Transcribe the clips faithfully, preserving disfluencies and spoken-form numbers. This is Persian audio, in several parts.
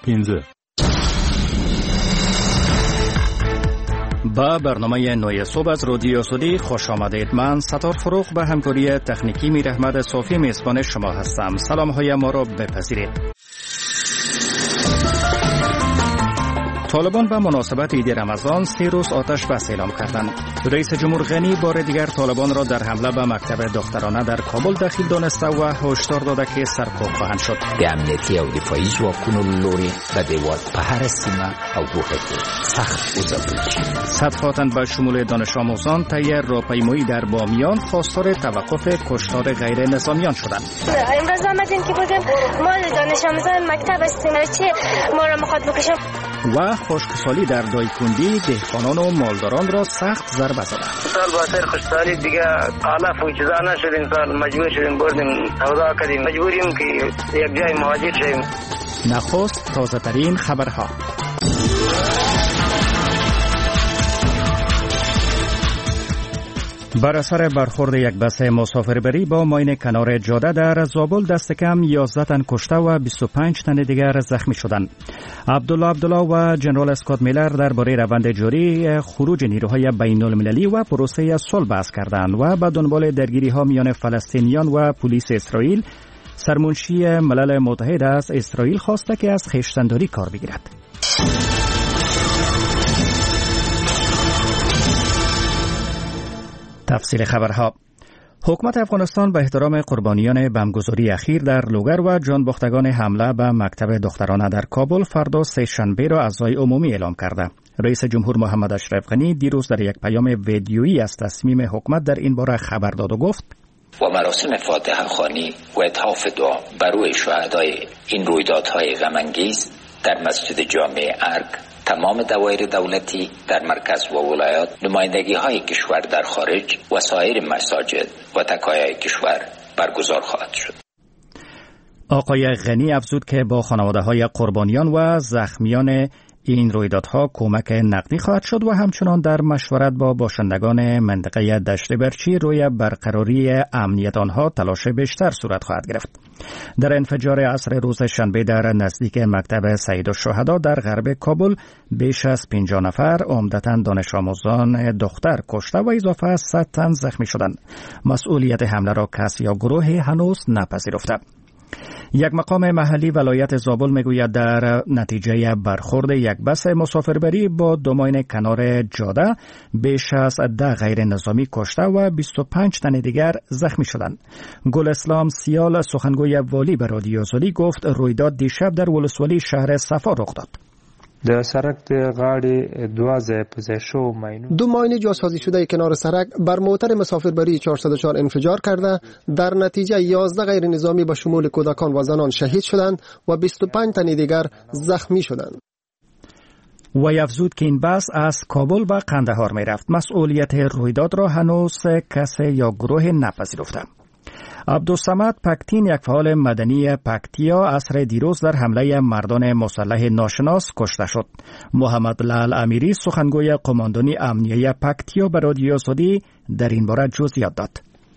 پینزه. با برنامه نوی صبح از رادیو سعودی خوش آمدید. من ستار فروغ به همکاری تکنیکی میر احمد صافی میزبان شما هستم. سلام های ما را بپذیرید. طالبان به مناسبت عید رمضان سی روز آتش بس اعلام کردند. رئیس جمهور غنی بار دیگر طالبان را در حمله به مکتب دخترانه در کابل دخیل دانسته و هشدار داده که سرکوب خواهند شد. د امنیتي او دفاعي ځواکونو لوري د دیوال په هر سیمه او ګوښه کې سخت وځپل شي. صدها تن به شمول دانش آموزان طی راهپیمایی در بامیان خواستار توقف کشتار غیر نظامیان شدند. امروز آمدیم که بگیم ما دانش آموزان مکتب هستیم چی ما را میخواد بکشم. و خشکسالی در دایکندی دهقانان و مالداران را سخت ضربه زد. سال با سر خشکسالی دیگه علف و چیزا نشدیم، سال مجبور شدیم بردیم سودا کردیم، مجبوریم که یک جای مهاجر شدیم. نخست تازه ترین خبرها. بر اثر برخورد یک بس مسافربری با ماین کنار جاده در زابل دست کم یازده تن کشته و بیست و پنج تن دیگر زخمی شدند. عبدالله عبدالله و جنرال اسکات میلر درباره روند جاری خروج نیروهای بین المللی و پروسه صلح بحث کردند و به دنبال درگیری ها میان فلسطینیان و پلیس اسرائیل سرمنشی ملل متحد از اسرائیل خواسته که از خویشتنداری کار بگیرد. تفصیل خبرها. حکومت افغانستان به احترام قربانیان بمبگذاری اخیر در لوگر و جانباختگان حمله به مکتب دخترانه در کابل فردا سه شنبه را عزای عمومی اعلام کرده. رئیس جمهور محمد اشرف غنی دیروز در یک پیام ویدیویی از تصمیم حکومت در این باره خبر داد و گفت: و مراسم فاتحه خوانی و اتحاف دعا بر روی شهدای این رویدادهای غم‌انگیز در مسجد جامع ارگ، تمام دوایر دولتی در مرکز و ولایات، نمایندگی های کشور در خارج و سایر مساجد و تکایای کشور برگزار خواهد شد. آقای غنی افزود که با خانواده های قربانیان و زخمیان این رویدادها کمک نقدی خواهد شد و همچنان در مشورت با باشندگان منطقه دشت برچی روی برقراری امنیت آنها تلاش بیشتر صورت خواهد گرفت. در انفجار عصر روز شنبه در نزدیک مکتب سید الشهدا در غرب کابل بیش از پنجاه نفر عمدتاً دانش آموزان دختر کشته و اضافه از صد تن زخمی شدند. مسئولیت حمله را کسی یا گروهی هنوز نپذیرفته. یک مقام محلی ولایت زابل میگوید در نتیجه برخورد یک بس مسافربری با دو ماین کنار جاده بیش از ده غیر نظامی کشته و بیست و پنج تن دیگر زخمی شدند. گل اسلام سیال سخنگوی والی به رادیو سعودی گفت رویداد دیشب در ولسوالی شهر صفا رخ داد. د سرک د غاړې دوه ځای په ځای شو ماینو دو ماین جاسازی شده کنار سرک بر موتر مسافربری چهارصد و چهار انفجار کرده. در نتیجه یازده غیر نظامی به شمول کودکان و زنان شهید شدند و بیست و پنج تن دیگر زخمی شدند. و افزود که این بس از کابل به قندهار می رفت. مسئولیت رویداد را هنوز کسی یا گروه نپذیرفته. عبدالصمد پکتین یک فعال مدنی پکتیا عصر دیروز در حمله مردان مسلح ناشناس کشته شد. محمد لال امیری سخنگوی قماندانی امنیه پکتیا به رادیو سعودی در این باره جزئیات داد.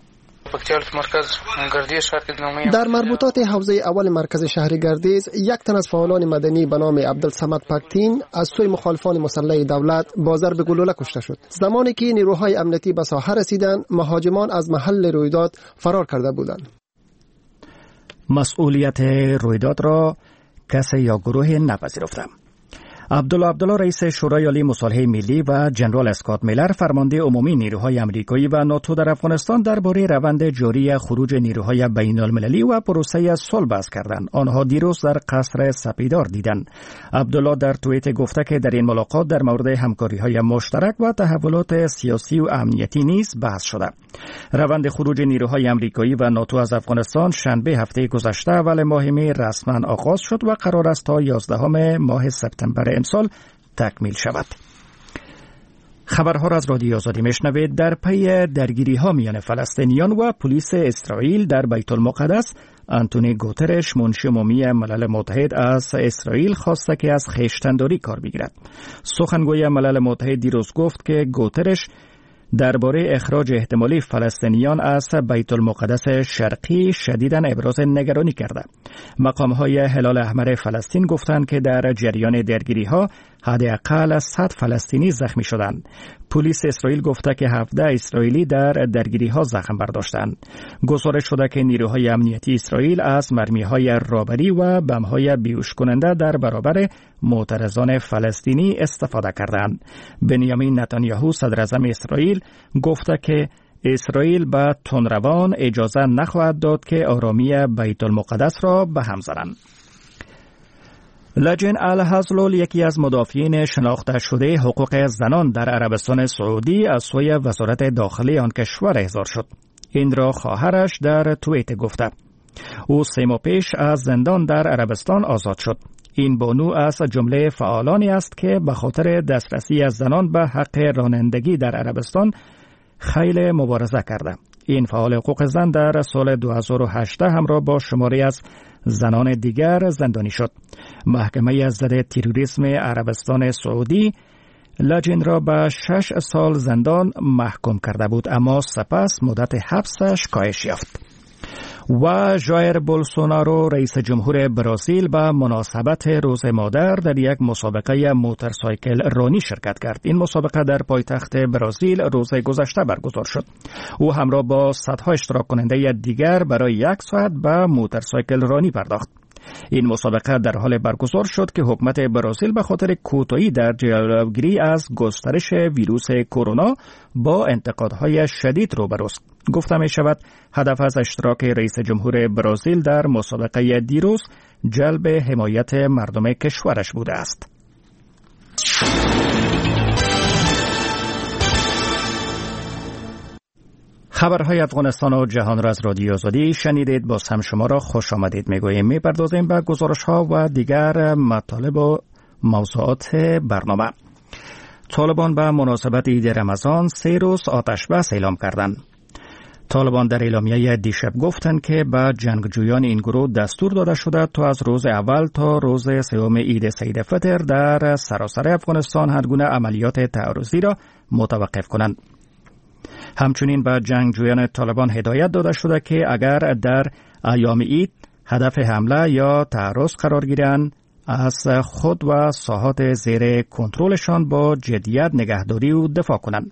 در مربوطات حوزه اول مرکز شهر گردیز یک تن از فعالان مدنی به نام عبدالصمد پکتین از سوی مخالفان مسلح دولت با ضرب گلوله کشته شد. زمانی که نیروهای امنیتی به ساحه رسیدند مهاجمان از محل رویداد فرار کرده بودند. مسئولیت رویداد را کسی یا گروه نپذیرفته. عبدالله عبدالله رئیس شورای عالی مصالحه ملی و جنرال اسکات میلر فرمانده عمومی نیروهای آمریکایی و ناتو در افغانستان درباره روند جاری خروج نیروهای بین المللی و پروسه صلح بحث کردند. آنها دیروز در قصر سپیدار دیدند. عبدالله در توییت گفته که در این ملاقات در مورد همکاری‌های مشترک و تحولات سیاسی و امنیتی نیز بحث شده. روند خروج نیروهای آمریکایی و ناتو از افغانستان شنبه هفته گذشته اول ماه می رسما آغاز شد و قرار است تا یازدهم ماه سپتامبر امسال تکمیل شود. خبرها را از رادیو آزادی میشنوید. در پی درگیری ها میان فلسطینیان و پلیس اسرائیل در بیت المقدس، آنتونی گوترش منشی عمومی ملل متحد از اسرائیل خواسته که از خویشتنداری کار بگیرد. سخنگوی ملل متحد دیروز گفت که گوترش درباره اخراج احتمالی فلسطینیان از بیت المقدس شرقی شدیداً ابراز نگرانی کرده. مقام‌های هلال احمر فلسطین گفتند که در جریان درگیری‌ها حداقل صد فلسطینی زخمی شدند. پلیس اسرائیل گفته که هفده اسرائیلی در درگیری‌ها زخم برداشتند. گزارش شده که نیروهای امنیتی اسرائیل از مرمی‌های رابری و بم‌های بیهوش کننده در برابر معترضان فلسطینی استفاده کردند. بنیامین نتانیاهو صدر اعظم اسرائیل گفته که اسرائیل به تندروان اجازه نخواهد داد که آرامی بیت المقدس را به هم زنند. لجن الحزلول، یکی از مدافعین شناخته شده حقوق زنان در عربستان سعودی، از سوی وزارت داخلی آن کشور احضار شد. این را خواهرش در توییت گفته. او سه ماه پیش از زندان در عربستان آزاد شد. این بانو از جمله فعالانی است که به خاطر دسترسی از زنان به حق رانندگی در عربستان خیلی مبارزه کرده. این فعال حقوق زن در سال دو هزار و هجده همراه با شماری از زنان دیگر زندانی شد. محکمه ضد تروریسم عربستان سعودی لجن را به شش سال زندان محکوم کرده بود، اما سپس مدت حبسش کاهش یافت. و ژایر بولسونارو رئیس جمهور برزیل به مناسبت روز مادر در یک مسابقه موتورسایکل رانی شرکت کرد. این مسابقه در پایتخت برزیل روز گذشته برگزار شد. او همراه با صدها اشتراک کننده دیگر برای یک ساعت به موتورسایکل رانی پرداخت. این مسابقه در حال برگزار شد که حکومت برزیل به خاطر کوتاهی در جلوگیری از گسترش ویروس کرونا با انتقادهای شدید روبروست. گفته می شود هدف از اشتراک رئیس جمهور برزیل در مسابقه دیروز جلب حمایت مردم کشورش بوده است. خبرهای افغانستان و جهان را از رادیو آزادی شنیدید. باز هم شما را خوش آمدید میگوییم. میپردازیم به گزارش ها و دیگر مطالب و موضوعات برنامه. طالبان به مناسبت عید رمضان سه روز آتش بس اعلام کردند. طالبان در اعلامیه دیشب گفتند که به جنگجویان این گروه دستور داده شده تا از روز اول تا روز سوم عید سید فطر در سراسر افغانستان هر گونه عملیات تعرضی را متوقف کنند. همچنین به جنگجویان طالبان هدایت داده شده که اگر در ایام عید هدف حمله یا تعرض قرار گیرند از خود و ساحات زیر کنترلشان با جدیت نگهداری و دفاع کنند.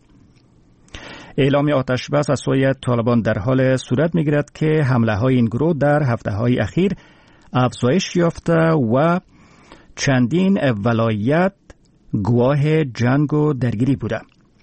اعلام آتش بس از سوی طالبان در حال صورت می‌گیرد که حمله‌های این گروه در هفته‌های اخیر افزایش یافته و چندین ولایت گواه جنگ و درگیری بوده.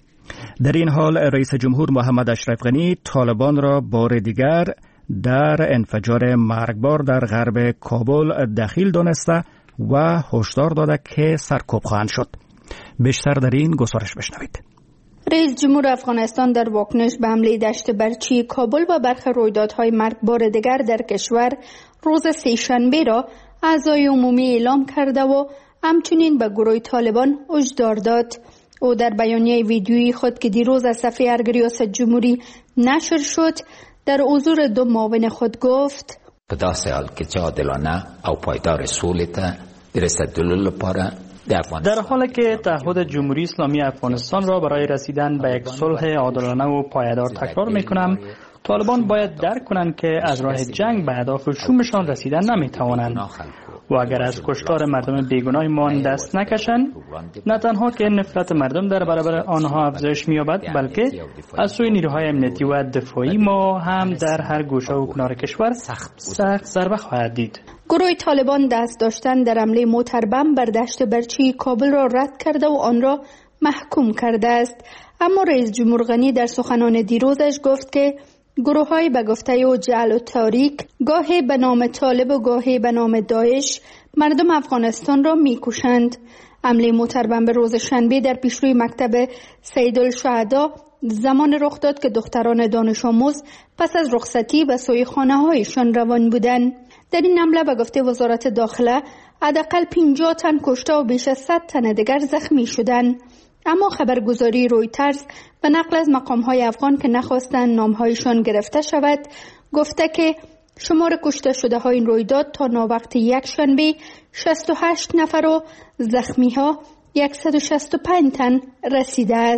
در این حال رئیس جمهور محمد اشرف غنی طالبان را بار دیگر در انفجار مرگبار در غرب کابل دخیل دانسته و هشدار داده که سرکوب خواهند شد. بیشتر در این گزارش بشنوید. رئیس جمهور افغانستان در واکنش به حمله دشت برچی کابل و برخی رویدادهای مرگبار دیگر در کشور روز سه‌شنبه را اعضای عمومی اعلام کرده و همچنین به گروه طالبان هشدار داد. او در بیانیه ویدیویی خود که دیروز از صفحه ارگ ریاست جمهوری نشر شد در حضور دو معاون خود گفت: په داسې حال کې چې عادلانه او پایدار سولې ته د رسیدلو لپاره در حالی که تعهد جمهوری اسلامی افغانستان را برای رسیدن به یک صلح عادلانه و پایدار تکرار می‌کنم، طالبان باید درک کنند که از راه جنگ به اهداف شومشان رسیدن نمی‌توانند و اگر از کشتار مردم بیگناه ما دست نکشند، نه تنها که نفرت مردم در برابر آنها افزایش می‌یابد، بلکه از سوی نیروهای امنیتی و دفاعی ما هم در هر گوشه و کنار کشور سخت ضربه خواهد دید. گروه طالبان دست داشتن در حمله موتربم بر دشت برچی کابل را رد کرده و آن را محکوم کرده است. اما رئیس جمهور غنی در سخنان دیروزش گفت که گروه‌های به گفته او جعل و تاریک گاهی به نام طالب و گاهی به نام داعش مردم افغانستان را می‌کشند. حمله موتربم به روز شنبه در پیشروی مکتب سیدالشهدا زمان رخ داد که دختران دانش آموز پس از رخصتی به سوی خانه‌هایشان روان بودند. در این حمله به گفته وزارت داخله حداقل پنجاه تن کشته و بیش از صد تن دیگر زخمی شدند. اما خبرگزاری رویترز به نقل از مقام‌های افغان که نخواستند نام‌هایشان گرفته شود گفته که شمار کشته شده های این رویداد تا ناوقت یک شنبه شصت و هشت نفر و زخمی‌ها صد و شصت و پنج تن رسیده است.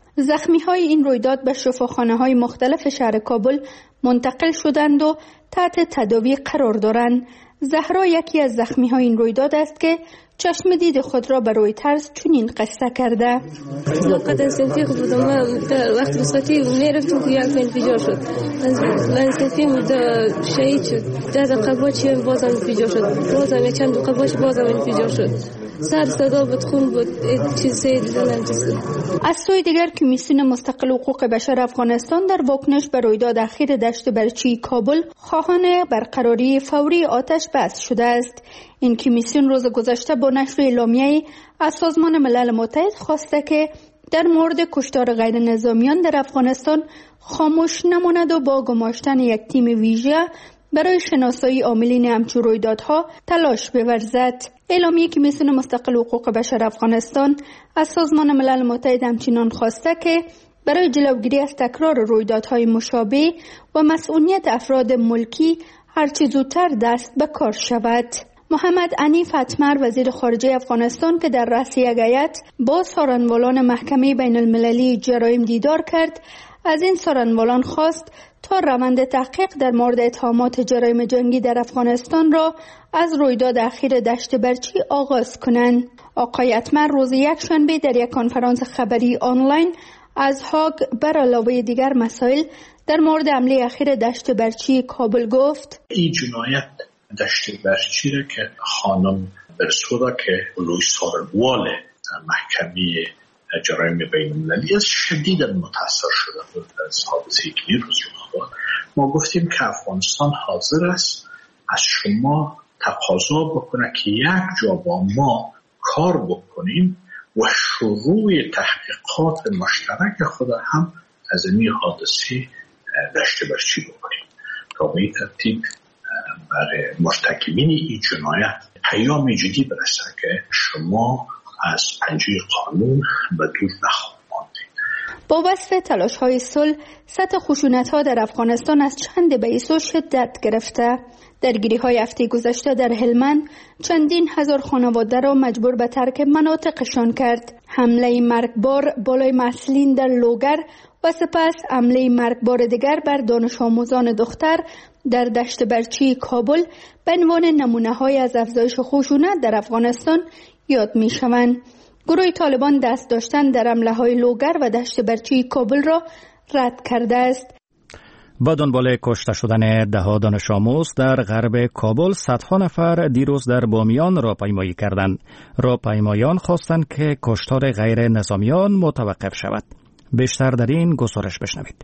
زخمی های این رویداد به شفاخانه های مختلف شهر کابل منتقل شدند و تحت تداوی قرار دارند. زهرا یکی از زخمی های این رویداد است که چشم دید خود را به رویترز چنین قصه کرده. موقتا سنفی خود بودم و وقتی بساتی میرفتم که یک انفجار شد. من سنفی شهید شد. ده دقیقه چی بازم انفجار شد. بازم یک چند دقیقه بازم انفجار شد. سر صدا بود، خون بود، چیز سید زنم جسد. از سوی دیگر کمیسیون مستقل حقوق بشر افغانستان در واکنش به رویداد اخیر دشت برچی کابل خواهان برقراری فوری آتش بس شده است. این کمیسیون روز گذشته با نشر اعلامیه‌ای از سازمان ملل متحد خواسته که در مورد کشتار غیر نظامیان در افغانستان خاموش نماند و با گماشتن یک تیم ویژه برای شناسایی عاملین همچون رویدادها تلاش بورزد. اعلامیه کمیسیون مستقل حقوق بشر افغانستان از سازمان ملل متحد همچنان خواسته که برای جلوگیری از تکرار رویدادهای مشابه و مسئولیت افراد ملکی هرچه زودتر دست به کار شود. محمد عنیف اتمر وزیر خارجه افغانستان که در رأس یک هیئت با سارنوالان محکمه بین المللی جرایم دیدار کرد، از این سارنوالان خواست تا روند تحقیق در مورد اتهامات جرایم جنگی در افغانستان را از رویداد اخیر دشت برچی آغاز کنند. آقای اتمر روز یک شنبه در یک کنفرانس خبری آنلاین از هاگ بر علاوه دیگر مسائل در مورد حمله اخیر دشت برچی کابل گفت: این جنایت دشت برچی را که خانم برسودا که لوی سارنوال محکمه جرایم بین المللی از شدید متاثر شده از حادثه که روز رخ داد، ما گفتیم که افغانستان حاضر است از شما تقاضا بکنه که یک جا با ما کار بکنیم و شروع تحقیقات مشترک خود هم از این حادثه دشت برچی بکنیم تا به این ترتیب برای مرتکبین این جنایت پیام جدی برسه که شما از پنجه قانون به دور نخواهید ماندید. با وصف تلاش‌های صلح، سطح خشونت‌ها در افغانستان از چند بیض شدت گرفته. درگیری‌های هفته گذشته در هلمند چندین هزار خانواده را مجبور به ترک مناطقشان کرد. حمله مرگبار بالای مسلین در لوگر و سپس حمله مرگبار دیگر بر دانش آموزان دختر در دشت برچی کابل به عنوان نمونه‌های از افزایش خشونت در افغانستان یاد می‌شوند. گروه طالبان دست داشتن در حمله‌های لوگر و دشت برچی کابل را رد کرده است. با دنبال کشته شدن ده دانش آموز در غرب کابل، صدها نفر دیروز در بامیان راهپیمایی کردند. راهپیمایان خواستند که کشتار غیر نظامیان متوقف شود. بیشتر در این گزارش بشنوید.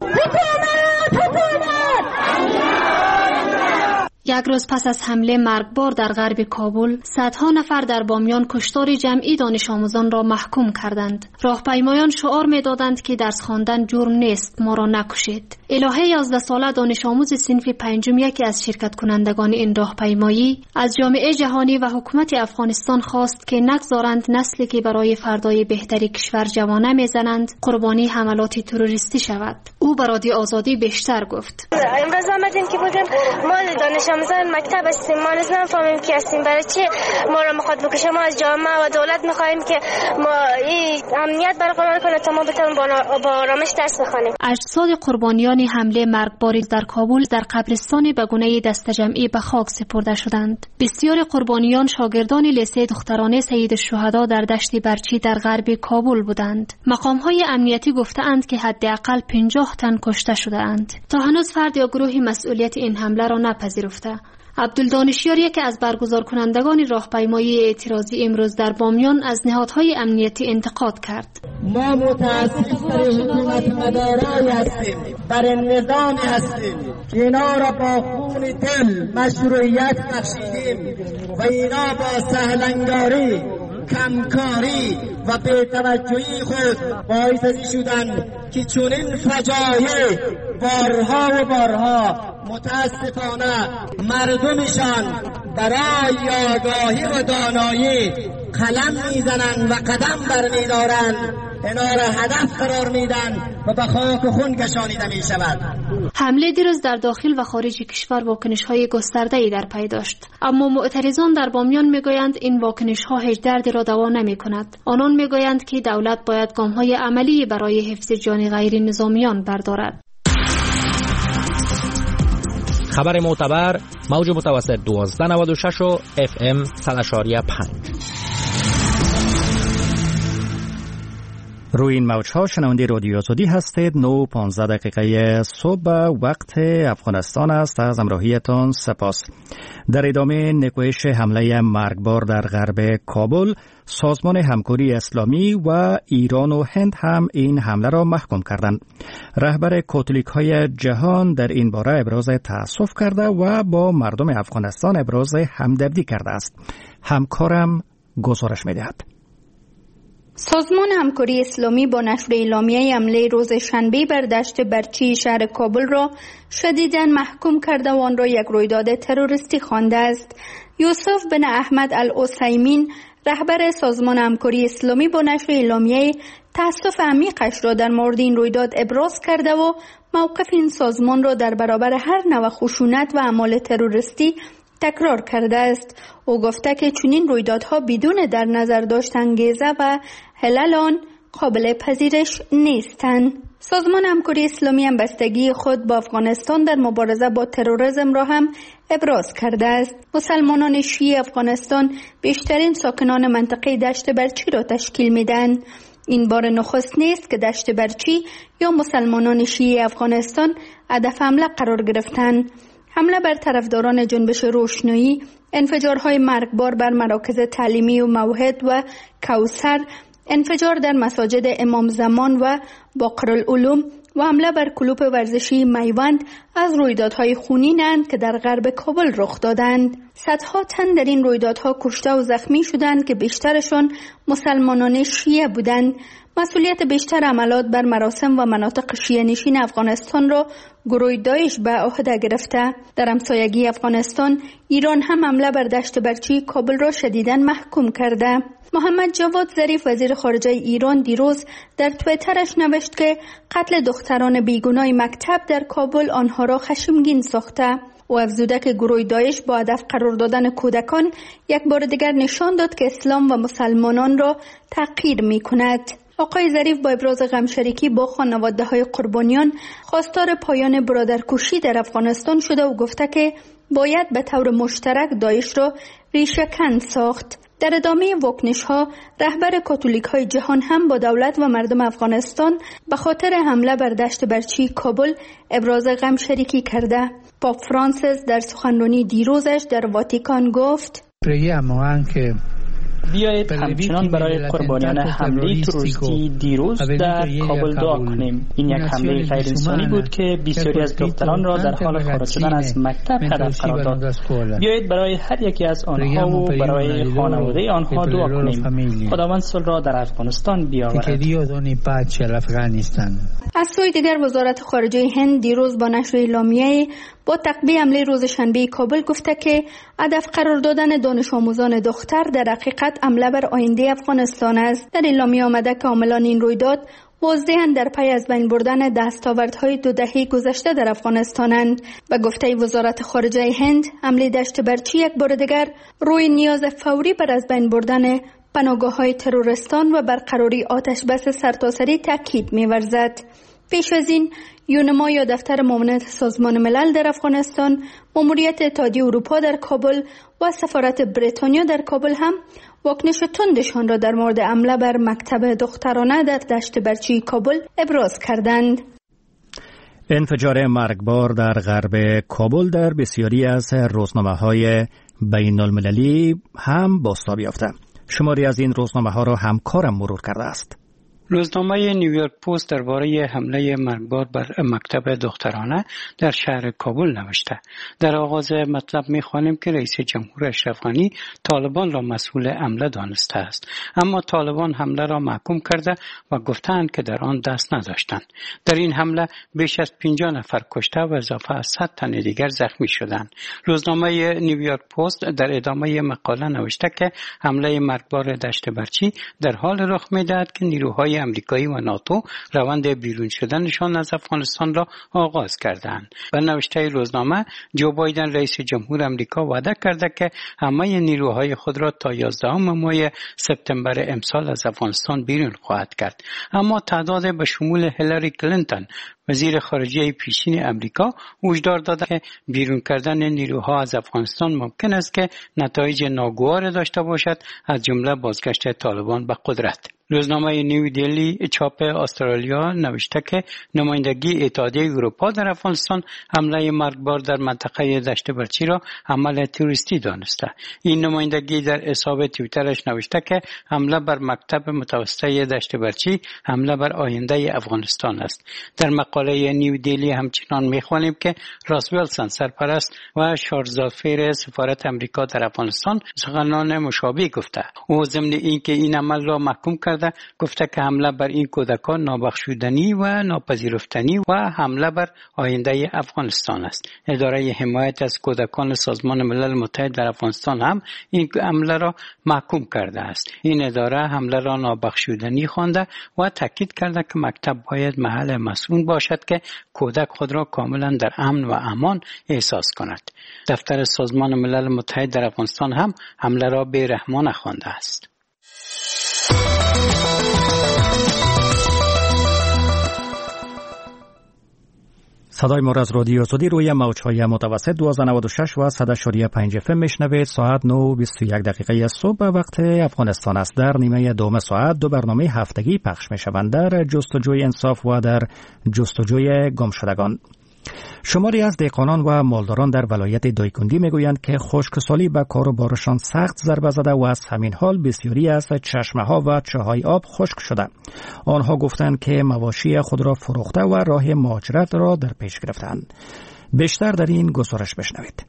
یک روز پس از حمله مرگبار در غرب کابل، صدها نفر در بامیان کشتار جمعی دانش آموزان را محکوم کردند. راهپیمایان شعار می‌دادند که درس خواندن جرم نیست، ما را نکشید. الهه یازده ساله دانش آموز صنف پنجم، یکی از شرکت کنندگان این راهپیمایی، از جامعه جهانی و حکومت افغانستان خواست که نگذارند نسلی که برای فردای بهتری کشور جوانه میزنند قربانی حملات تروریستی شود. او به رادیو آزادی بیشتر گفت: امروز آمدیم که بودیم ما دانش آموزان مکتب هستیم، ما نمی‌فهمیم کی هستیم، برای چی ما را می‌خواد بکشه. ما از جامعه و دولت می‌خوایم که ما این امنیت برقرار کنه تا ما بتونیم با آرامش درس بخوانیم. اجساد قربانیان حمله مرگباری در کابل در قبرستان به گونه دست جمعی به خاک سپرده شدند. بسیار قربانیان شاگردان لیسه دخترانه سید الشهدا در دشت برچی در غرب کابل بودند. مقام‌های امنیتی گفته‌اند که حداقل پنجاه تن کشته شده‌اند. تا هنوز فرد یا گروهی مسئولیت این حمله را نپذیرفته. عبدالدانشیار، یکی از برگزار کنندگان راهپیمایی اعتراضی امروز در بامیان، از نهادهای امنیتی انتقاد کرد. ما متاسف برای حکومت مدارایی هستیم، برای نظامی هستیم که اینا را با خون دل مشروعیت بخشیدیم و اینا با سهلنگاری، کمکاری و بی‌توجهی خود باعث شدن که چنین فجایع بارها و بارها متاسفانه مردمشان برای آگاهی و دانایی قلم میزنند و قدم برمیدارند، اینا را هدف قرار میدن و به خاک و خون کشانیده می شود. حمله دیروز در داخل و خارج کشور واکنش‌های گسترده‌ای در پی داشت، اما معترضان در بامیان میگویند این واکنش‌ها هیچ دردی را دوا نمی‌کند. آنان میگویند که دولت باید گام‌های عملی برای حفظ جان غیر نظامیان بردارد. خبر معتبر موج متوسط دوازده نود و شش و اف ام صد و پنج. روی این موج‌ها شنونده رادیو آزادی هستید. نه و پانزده دقیقه صبح وقت افغانستان است. از همراهیتان سپاس. در ادامه نکوهش حمله مرگبار در غرب کابل، سازمان همکاری اسلامی و ایران و هند هم این حمله را محکوم کردند. رهبر کاتولیک‌های جهان در این باره ابراز تأسف کرده و با مردم افغانستان ابراز همدردی کرده است. همکارم گزارش می‌دهد. سازمان همکاری اسلامی با نشر اعلامیه حمله روز شنبه بر دشت برچی شهر کابل را شدیداً محکوم کرده و آن را یک رویداد تروریستی خوانده است. یوسف بن احمد العثیمین، رهبر سازمان همکاری اسلامی با نشر اعلامیه، تأسف عمیقش را در مورد این رویداد ابراز کرده و موقف این سازمان را در برابر هر نوع خشونت و اعمال تروریستی تکرار کرده است. او گفته که چنین رویدادها بدون در نظر داشتن انگیزه و علل آن قابل پذیرش نیستند. سازمان همکاری اسلامی هم بستگی خود با افغانستان در مبارزه با تروریسم را هم ابراز کرده است. مسلمانان شیعه افغانستان بیشترین ساکنان منطقه دشت برچی را تشکیل میدن. این بار نخست نیست که دشت برچی یا مسلمانان شیعه افغانستان هدف حمله قرار گرفتند. حمله بر طرفداران جنبش روشنایی، انفجارهای مرگبار بر مراکز تعلیمی و موحد و کوثر، انفجار در مساجد امام زمان و باقرالعلوم و حمله بر کلوپ ورزشی میوند از رویدادهای خونینند که در غرب کابل رخ دادند. صدها تن در این رویدادها کشته و زخمی شدند که بیشترشان مسلمانان شیعه بودند. مسئولیت بیشتر عملات بر مراسم و مناطق شیعه نشین افغانستان را گروه داعش به عهده گرفته. در همسایگی افغانستان، ایران هم حمله بر دشت برچی کابل را شدیداً محکوم کرده. محمد جواد ظریف وزیر خارجه ایران دیروز در توییترش نوشت که قتل دختران بیگناه مکتب در کابل آنها را خشمگین ساخته. و افزوده که گروه داعش با هدف قرار دادن کودکان یک بار دیگر نشان داد که اسلام و مسلمانان را تحقیر می کند. آقای ظریف با ابراز غمشریکی با خانواده های قربانیان خواستار پایان برادرکشی در افغانستان شده و گفته که باید به طور مشترک داعش را ریشه‌کن ساخت. در ادامه واکنش ها، رهبر کاتولیک های جهان هم با دولت و مردم افغانستان به خاطر حمله بر دشت برچی کابل ابراز غمشریکی کرده. پاپ فرانسیس در سخنرانی دیروزش در واتیکان گفت: بیایید همچنان برای قربانیان حمله تروریستی دیروز در کابل دعا کنیم. این یک حمله غیر انسانی بود که بسیاری از دختران را در حال خارج شدن از مکتب هدف قرار داد. بیایید برای هر یکی از آنها و برای خانواده آنها دعا کنیم. خداوند صلح را در افغانستان بیاورد. از سوی دیگر وزارت خارجه هند دیروز با نشر اعلامیه با تعقیب حمله روز شنبه کابل گفته که هدف قرار دادن دانش آموزان دختر در حقیقت حمله بر آینده افغانستان است. در اعلامیه آمده که عاملان این رویداد واضحاً در پی از بین بردن دستاوردهای دو دهه گذشته در افغانستانند. و گفته وزارت خارجه هند، حمله دشت برچی یک بار دیگر روی نیاز فوری بر از بین بردن پناهگاه‌های تروریستان و برقراری آتش بس سرتاسری تاکید می‌ورزد. پیش از این، یونما یا دفتر معاونت سازمان ملل در افغانستان، ماموریت اتحادیه اروپا در کابل و سفارت بریتانیا در کابل هم واکنش تندشان را در مورد حمله بر مکتب دخترانه در دشت برچی کابل ابراز کردند. انفجار مرگبار در غرب کابل در بسیاری از روزنامه‌های بین المللی هم بازتاب یافته. شماری از این روزنامه‌ها را همکارم مرور کرده است. روزنامه نیویورک پست درباره حمله مرگبار بر مکتب دخترانه در شهر کابل نوشته. در آغاز مطلب می‌خوانیم که رئیس جمهور اشرف غنی طالبان را مسئول حمله دانسته است، اما طالبان حمله را محکوم کرده و گفتند که در آن دست نداشتند. در این حمله بیش از پنجاه نفر کشته و اضافه از صد تن دیگر زخمی شدند. روزنامه نیویورک پست در ادامه مقاله نوشته که حمله مرگبار دشت برچی در حال رخ می‌دهد که نیروهای امریکایی و ناتو روند بیرون شدنشان از افغانستان را آغاز کردند. و نوشته روزنامه جو بایدن رئیس جمهور امریکا وعده کرده که همه نیروهای خود را تا یازدهم ماه سپتامبر امسال از افغانستان بیرون خواهد کرد. اما تعداد به شمول هیلاری کلینتون وزیر خارجه پیشین امریکا هشدار داده که بیرون کردن نیروها از افغانستان ممکن است که نتایج ناگوار داشته باشد، از جمله بازگشت طالبان به قدرت. روزنامه نیو دیلی چاپ استرالیا نوشته که نمایندگی اتحادیه اروپا در افغانستان حمله مرگبار در منطقه دشت برچی را عمل تروریستی دانسته. این نمایندگی در حساب توییترش نوشته که حمله بر مکتب متوسطه دشت برچی حمله بر آینده افغانستان است. در مقاله نیو دیلی همچنان می‌خوانیم که راس ویلسون سرپرست و شارزالفیر سفارت امریکا در افغانستان سخنان مشابه گفته. او ضمن اینکه این عمل را محکوم کرد گفته که حمله بر این کودکان نابخشودنی و ناپذیرفتنی و حمله بر آینده افغانستان است. اداره حمایت از کودکان سازمان ملل متحد در افغانستان هم این حمله را محکوم کرده است. این اداره حمله را نابخشودنی خوانده و تاکید کرده که مکتب باید محل مسئول باشد که کودک خود را کاملا در امن و امان احساس کند. دفتر سازمان ملل متحد در افغانستان هم حمله را بی‌رحمانه خوانده است. صدای ما را از رادیو آزادی روی موج‌های متوسط دویست و نود و شش و صد و پنج اف ام میشنوید. ساعت نه و بیست و یک دقیقه صبح به وقت افغانستان است. در نیمه دوم ساعت دو برنامه هفتگی پخش میشوند، در جستجوی انصاف و در جستجوی گمشدگان. شماری از دهقانان و مالداران در ولایت دایکندی میگویند که خشکسالی به کار و بارشان سخت ضربه زده و از همین حال بسیاری از چشمه ها و چاهای آب خشک شده. آنها گفتند که مواشی خود را فروخته و راه مهاجرت را در پیش گرفتند. بیشتر در این گزارش بشنوید.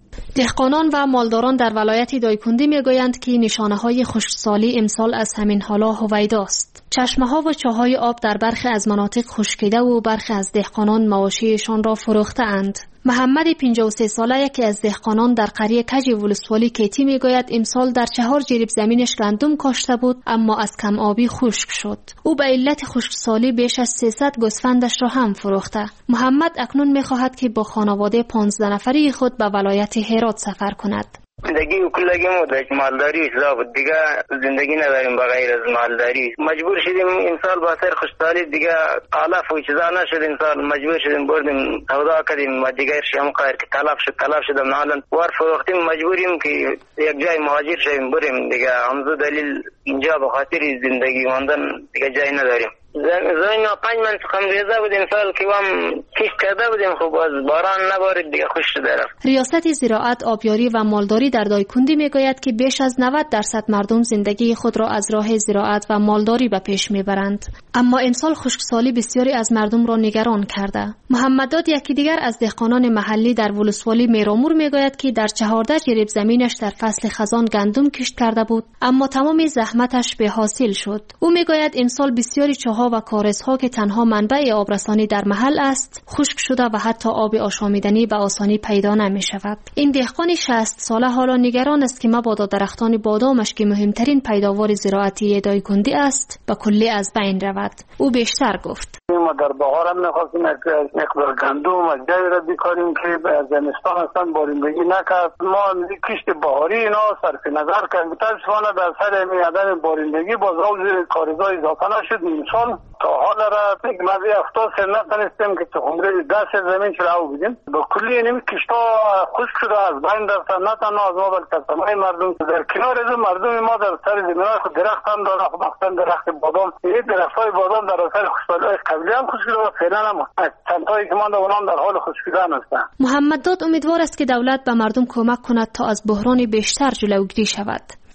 دهقانان و مالداران در ولایت دایکندی میگویند که نشانه های خشکسالی امسال از همین حالا هویداست. چشمه ها و چاهای آب در برخی از مناطق خشکیده و برخی از دهقانان مواشیشان را فروخته اند. محمد پنجاه و سه ساله یکی از دهقانان در قریه کج ولسوالی کیتی میگوید امسال در چهار جریب زمینش گندم کاشته بود اما از کم آبی خشک شد. او به علت خشکسالی بیش از سیصد گوسفندش را هم فروخته. محمد اکنون میخواهد که با خانواده پانزده نفری خود به ولایت هرات سفر کند. زندگی و کلگی مدت مالداری حساب دیگه زندگی نداریم بغیر از مالداری. مجبور شدیم این سال با سر خوشحالی دیگه علف و چیزا نشد، این سال مجبور شدیم بردیم سودا کردیم و دیگه شیم قایر که تلف شد تلف شدم نالن وار فروختیم مجبوریم که یک جای مهاجر شویم بریم دیگه. همزو دلیل اینجا به خاطر زندگی ماندن دیگه جای نداریم. زمین پنج من سخم ریزه بودیم سال که هم کش کرده بودیم خوب از باران نبارید دیگه خوش شده رفت. ریاست زراعت، آبیاری و مالداری در دایکندی میگوید که بیش از نود درصد مردم زندگی خود را از راه زراعت و مالداری به پیش میبرند. اما امسال خشکسالی بسیاری از مردم را نگران کرده. محمد داد یکی دیگر از دهقانان محلی در ولسوالی میرامور میگوید که در چهارده جریب زمینش در فصل خزان گندم کشت کرده بود اما تمام زحمتش به حاصل شد. او میگوید امسال بسیاری چاه و کارزها که تنها منبع آبرسانی در محل است خشک شده و حتی آب آشامیدنی به آسانی پیدا نمی شود. این دهقان شصت ساله حالا نگران است که مبادا درختان بادامش که مهمترین پیداوار زراعتی دایکندی است به کلی از بین رود. او بیشتر گفت: ما در بهار هم نخواستیم مقدار گندم از جایی را بیکاریم که زمستان اصلا بارندگی نکرد. ما کشت بهاری اینا صرف نظر کردیم. متاسفانه در سر این عدم بارندگی باز روز کارزای اضافه نشد. امسال تا حال را یک مزی هفتاد سر نتونستیم که تخمره دست زمین چرا بودیم. با کلی اینمی کشتا خشک شده از بین رفته، نه تنها از ما بلکه از تمام مردم. در کنار از مردم ما در سر زمینای خود درخت هم داره، مخصوصا درخت بادام. این درختای بادام در اثر خشکسالی قبلی هم خشک شده و فعلا هم چندتایی که مانده اونام در حال خشک شدن هستند. محمد داد امیدوار است که دولت به مردم کمک کند تا از بحران بیشتر جلوگیری شود.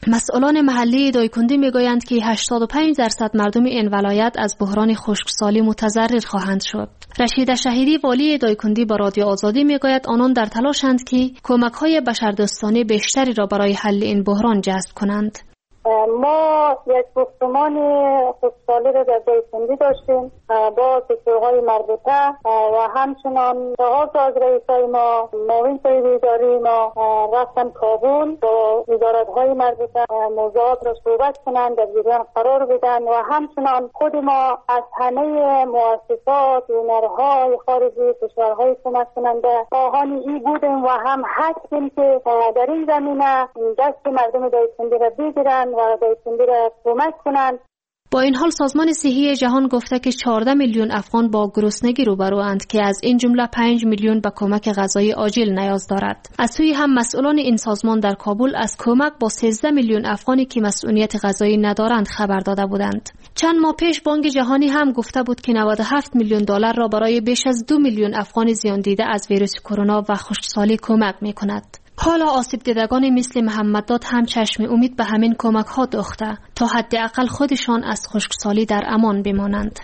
مسئولان محلی دایکنی میگویند که هشتاد و پنج درصد مردم این ولایت از بحران خشکسالی متضرر خواهند شد. رشید شهیدی والی دایکنی با رادیو آزادی میگوید آنان در تلاشند که کمک‌های بشردوستانه بیشتری را برای حل این بحران جذب کنند. ما یک گفتمان خشکسالی را در دایکنی داشتیم با سکتورهای مربوطه و همچنان چهار تا از رئیسای ما معاون صاحب اداری ما رفتن کابل با وزارت‌های مربوطه موضوعات را صحبت کنند، در جریان قرار بدن و همچنان خود ما از همه مؤسسات هنرهای خارجی کشورهای کمک کننده خواهان این بودیم و هم هستیم که در این زمینه دست مردم دایکنی را بگیرند و دایکنی را کمک کنند. با این حال سازمان صحی جهان گفته که چهارده میلیون افغان با گرسنگی روبروند که از این جمله پنج میلیون به کمک غذایی عاجل نیاز دارد. از سوی هم مسئولان این سازمان در کابل از کمک با سیزده میلیون افغانی که مسئولیت غذایی ندارند خبر داده بودند. چند ماه پیش بانک جهانی هم گفته بود که نود و هفت میلیون دلار را برای بیش از دو میلیون افغان زیان دیده از ویروس کرونا و خشکسالی کمک می‌کند. حالا آسیب دیدگان مثل محمد داد هم چشم امید به همین کمک ها دوخته تا حداقل خودشان از خشکسالی در امان بمانند.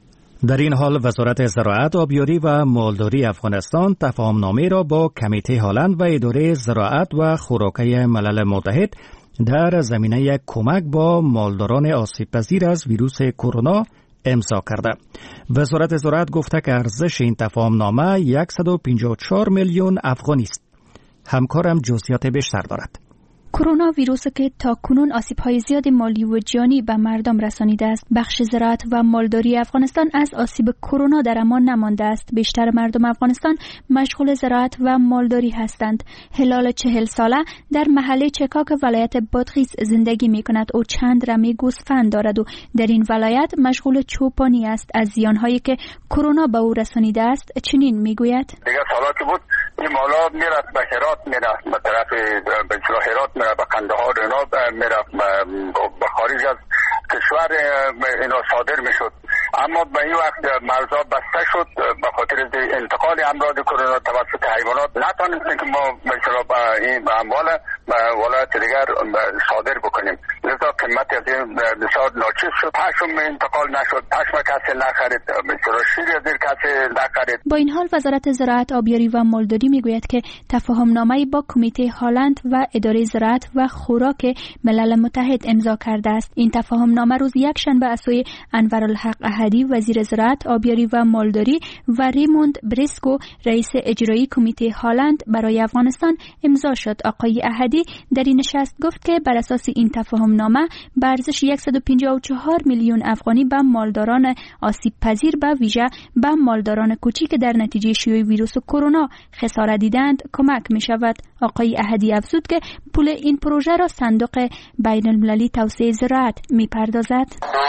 در این حال وزارت زراعت، آبیاری و مالداری افغانستان تفاهمنامه را با کمیته هالند و اداره زراعت و خوراکی ملل متحد در زمینه کمک با مالداران آسیب پذیر از ویروس کرونا امضا کرده. وزارت زراعت گفته که ارزش این تفاهمنامه صد و پنجاه و چهار میلیون افغانی است. همکارم جزئیات بیشتر دارد. کرونا ویروسی که تا کنون آسیب‌های زیاد مالی و جانی به مردم رسانیده است. بخش زراعت و مالداری افغانستان از آسیب کرونا در امان نمانده است. بیشتر مردم افغانستان مشغول زراعت و مالداری هستند. هلال چهل ساله در محله چکاک ولایت بادغیس زندگی می‌کند. او چند رمه گوسفند دارد و در این ولایت مشغول چوپانی است. از زیان‌هایی که کرونا به او رسانیده است چنین می‌گوید: دیگه سالا که بود این مالا میرفت به هرات، میرفت به طرف به هرات، میرفت به قندهار، اینا میرفت به خارج از کشور اینا صادر میشد. اما به این وقت مرزها بسته شد به خاطر انتقال امراض کرونا توسط حیوانات. نتونستیم که ما مثلا به این اموال به ولایت دیگر صادر بکنیم، لذا قیمت از این بسیار ناچیز شد. پشم انتقال نشد، پشم کسی نخرید، مثلا شیر از این کسی نخرید. با این حال وزارت زراعت، آبیاری و مالداری میگوید که تفاهمنامه با کمیته هالند و اداره زراعت و خوراک ملل متحد امضا کرده است. این تفاهمنامه روز یکشنبه از سوی انورالحق احدی وزیر زراعت، آبیاری و مالداری و ریموند بریسکو رئیس اجرایی کمیته هالند برای افغانستان امضا شد. آقای احدی در این نشست گفت که بر اساس این تفاهمنامه به ارزش صد و پنجاه و چهار میلیون افغانی به مالداران آسیب پذیر به ویژه به مالداران کوچک در نتیجه شیوع ویروس کرونا خسارت دیدند کمک می شود. آقای احدی افزود که پول این پروژه را صندوق بین المللی توسعه زراعت می پردازد.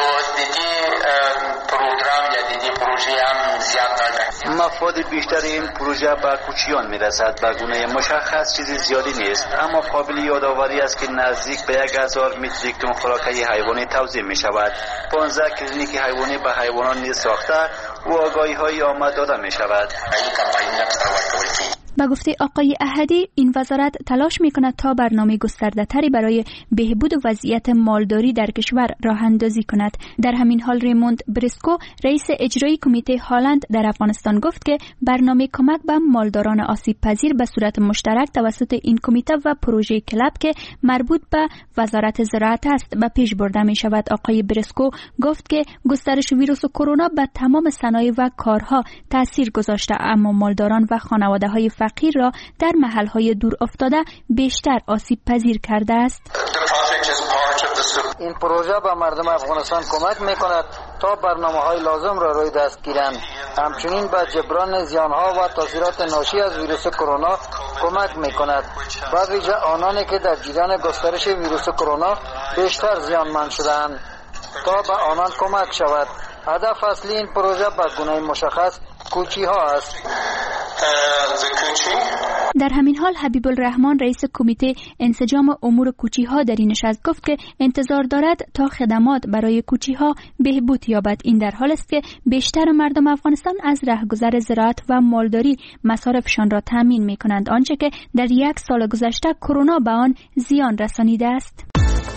مفاد بیشتر این پروژه به کوچیان میرسد. به گونه مشخص چیزی زیادی نیست، اما قابل یادآوری است که نزدیک به یک هزار متریک تن خوراکی حیوانی توزیع می شود. پانزده کلینیک حیوانی به حیوانان نیز ساخته و آگاهی های آمد داده می شود. با گفته آقای احدی، این وزارت تلاش می کند تا برنامه گسترده تری برای بهبود وضعیت مالداری در کشور راه اندازی کند. در همین حال ریموند بریسکو رئیس اجرایی کمیته هالند در افغانستان گفت که برنامه کمک به مالداران آسیب پذیر به صورت مشترک توسط این کمیته و پروژه کلب که مربوط به وزارت زراعت است به پیش برده می شود. آقای بریسکو گفت که گسترش ویروس کرونا به تمام صنایع و کارها تاثیر گذاشته، اما مالداران و خانواده های فقیر را در محلهای دور افتاده بیشتر آسیب پذیر کرده است. این پروژه به مردم افغانستان کمک میکند تا برنامه‌های لازم را روی دست گیرند. همچنین به جبران زیانها و تاثیرات ناشی از ویروس کرونا کمک میکند. به ویژه آنانی که در جریان گسترش ویروس کرونا بیشتر زیانمند شده‌اند تا به آنان کمک شود. هدف اصلی این پروژه به گونه مشخص کوچی ها است. در همین حال حبیب الرحمن رئیس کمیته انسجام امور کوچی ها در این نشست گفت که انتظار دارد تا خدمات برای کوچی ها بهبود یابد. این در حال است که بیشتر مردم افغانستان از رهگذر زراعت و مالداری مصارفشان را تامین می کنند، آنچه که در یک سال گذشته کرونا به آن زیان رسانیده است.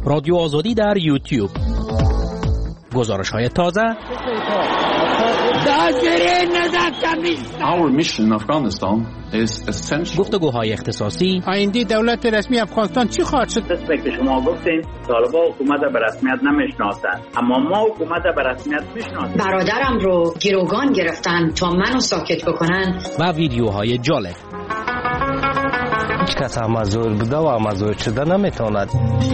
رادیو آزادی در یوتیوب. گزارش های تازه، گفتگوهای اختصاصی. آینده دولت رسمی افغانستان چی خواهد شد؟ دسته که شما گفتین طالبان حکومت به رسمیت نمیشناسند، اما ما حکومت به رسمیت میشناسیم. برادرم رو گروگان گرفتن تا منو ساکت بکنن. و ویدیوهای جالب. هیچ کس هم مزور بوده و مزور شده نمیتواند.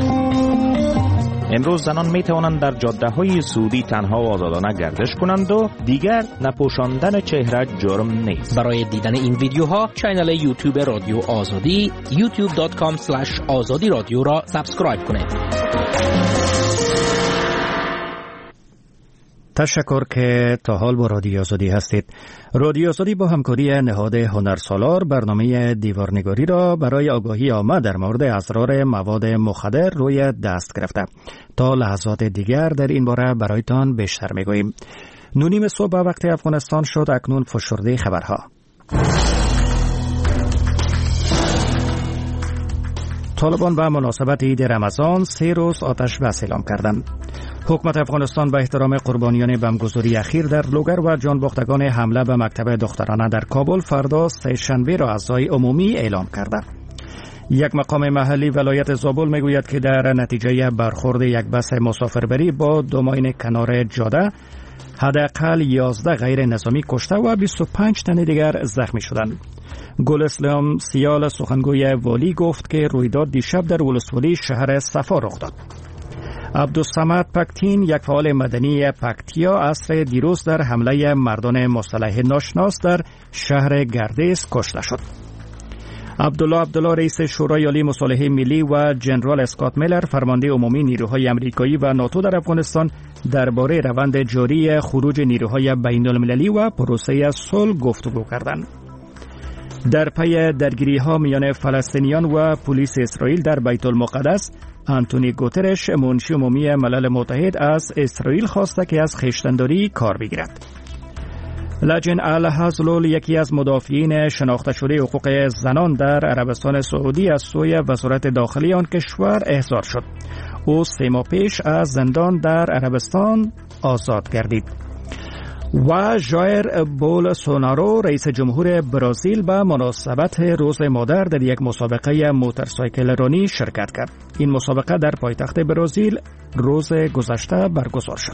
امروز زنان می توانند در جاده های سعودی تنها و آزادانه گردش کنند و دیگر نپوشاندن چهره جرم نیست. برای دیدن این ویدیوها کانال یوتیوب رادیو آزادی یوتیوب دات کام اسلش آزادی رادیو را سابسکرایب کنید. تشکر که تا حال با رادیو آزادی هستید. رادیو آزادی با همکاری نهاد هنرسالار برنامه دیوارنگاری را برای آگاهی عامه در مورد اسرار مواد مخدر روی دست گرفته. تا لحظات دیگر در این باره برایتان بیشتر میگوییم. نونیم صبح وقت افغانستان شد. اکنون فشرده خبرها. طالبان به مناسبت عید رمضان سه روز آتش بس اعلام کردند. حکومت افغانستان به احترام قربانیان بمبگذاری اخیر در لوگر و جانباختگان حمله به مکتب دخترانه در کابل فردا سه شنبه را عزای عمومی اعلام کرده. یک مقام محلی ولایت زابل میگوید که در نتیجه برخورد یک بس مسافربری با دو ماین کنار جاده حداقل یازده غیر نظامی کشته و بیست و پنج تن دیگر زخمی شدند. گل اسلام سیال سخنگوی والی گفت که رویداد دیشب در ولسوالی شهر صفا رخ داد. عبدالصمد پکتین یک فعال مدنی پکتیا عصر دیروز در حمله مردان مسلح ناشناس در شهر گردیس کشته شد. عبدالله عبدالله رئیس شورای عالی مصالحه ملی و جنرال اسکات میلر فرمانده عمومی نیروهای آمریکایی و ناتو در افغانستان درباره روند جاری خروج نیروهای بین المللی و پروسه صلح گفتگو کردند. در پی درگیری‌ها میان فلسطینیان و پلیس اسرائیل در بیت المقدس، آنتونی گوترش منشی عمومی ملل متحد از اسرائیل خواسته که از خویشتن‌داری کار بگیرد. لجن الحزلول یکی از مدافعین شناخته شده حقوق زنان در عربستان سعودی از سوی وزارت داخلی آن کشور احضار شد. او سه ماه پیش از زندان در عربستان آزاد گردید. و ژایر بولسونارو رئیس جمهور برزیل به مناسبت روز مادر در یک مسابقه موتورسایکل رانی شرکت کرد. این مسابقه در پایتخت برزیل روز گذشته برگزار شد.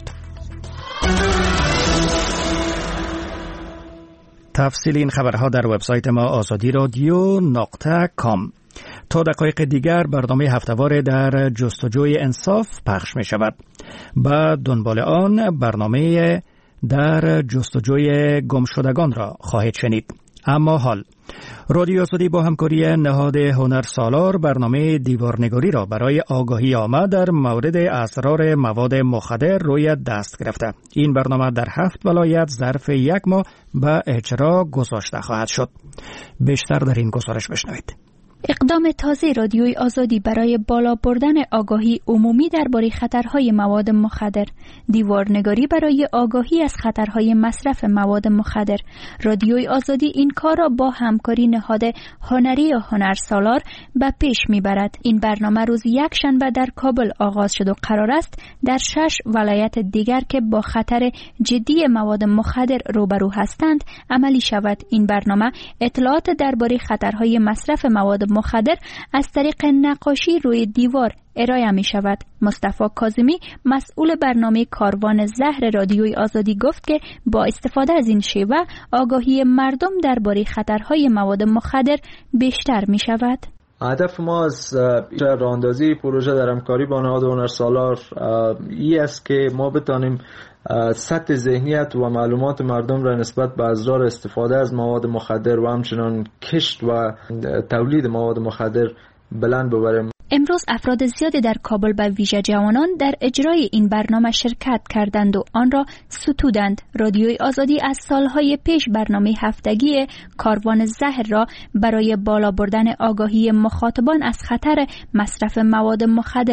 تفصیل این خبرها در وبسایت ما آزادی رادیو نقطه کام. تا دقایق دیگر برنامه هفته‌وار در جستجوی انصاف پخش می شود. به دنبال آن برنامه در جستجوی گمشدگان را خواهید شنید. اما حال رادیو آزادی با همکاری نهاد هنرسالار برنامه دیوارنگاری را برای آگاهی عامه در مورد اسرار مواد مخدر روی دست گرفته. این برنامه در هفت ولایت ظرف یک ماه به اجرا گذاشته خواهد شد. بیشتر در این گزارش بشنوید. اقدام تازه رادیوی آزادی برای بالا بردن آگاهی عمومی درباره خطرهای مواد مخدر، دیوارنگاری برای آگاهی از خطرهای مصرف مواد مخدر. رادیوی آزادی این کار را با همکاری نهاد هنری و هنرسالار به پیش میبرد. این برنامه روز یک شنبه در کابل آغاز شد و قرار است در شش ولایت دیگر که با خطر جدی مواد مخدر روبرو هستند عملی شود. این برنامه اطلاعات درباره خطرهای مصرف مواد مخدر از طریق نقاشی روی دیوار ارائه می شود. مصطفی کاظمی مسئول برنامه کاروان زهر رادیوی آزادی گفت که با استفاده از این شیوه آگاهی مردم درباره خطرهای مواد مخدر بیشتر می شود. هدف ما از راهاندازی پروژه در همکاری با نهاد هنرسالار این است که ما بتانیم سطح ذهنیت و معلومات مردم را نسبت به اضرار استفاده از مواد مخدر و همچنان کشت و تولید مواد مخدر بلند ببریم. امروز افراد زیادی در کابل به ویژه جوانان در اجرای این برنامه شرکت کردند و آن را ستودند. رادیوی آزادی از سالهای پیش برنامه هفتگی کاروان زهر را برای بالا بردن آگاهی مخاطبان از خطر مصرف مواد مخدر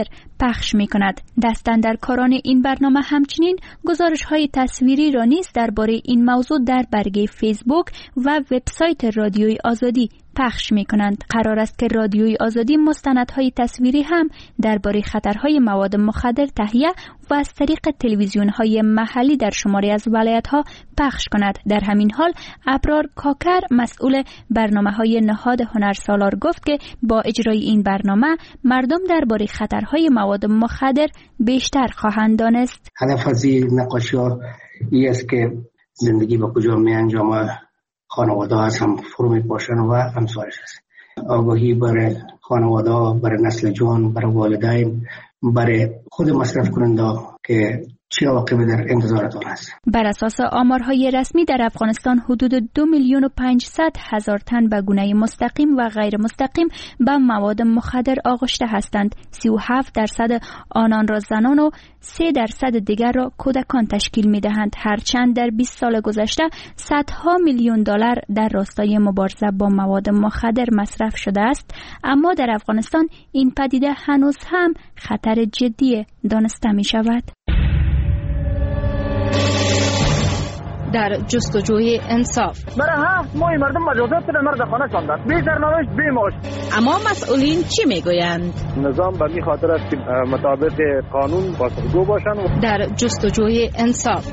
پخش می کند. دستاندرکاران این برنامه همچنین گزارش های تصویری را نیز درباره این موضوع در برگه فیسبوک و وبسایت رادیوی آزادی پخش می کنند. قرار است که رادیوی آزادی مستندهای تصویری هم درباره خطرهای مواد مخدر تهیه و از طریق تلویزیون های محلی در شماری از ولایت ها پخش کند. در همین حال ابرار کاکر مسئول برنامه های نهاد هنرسالار گفت که با اجرای این برنامه مردم درباره خطرهای مواد مخدر بیشتر خواهند دانست. هدف از این نقاشی ها این است که زندگی با کجا می انجامه، خانواده از هم فرو می پاشن و امثالش است. آگاهی برای خانواده، برای نسل جوان، برای والدین، برای خود مصرف کننده که چه عواقبی در انتظارتان است. بر اساس آمارهای رسمی در افغانستان حدود دو میلیون و پنجصد هزار تن به گونه مستقیم و غیر مستقیم به مواد مخدر آغشته هستند. سی و هفت درصد آنان را زنان و سه درصد دیگر را کودکان تشکیل می دهند. هرچند در بیست سال گذشته صدها میلیون دلار در راستای مبارزه با مواد مخدر مصرف شده است، اما در افغانستان این پدیده هنوز هم خطر جدی دانسته می شود. در جستجوی انصاف برای هفت ماه مردم مجازات در مرد خانه شاندند، بی سرنوشت بی معاش. اما مسئولین چی میگویند؟ نظام به این خاطر است که مطابق قانون پاسخگو باشند. در جستجوی انصاف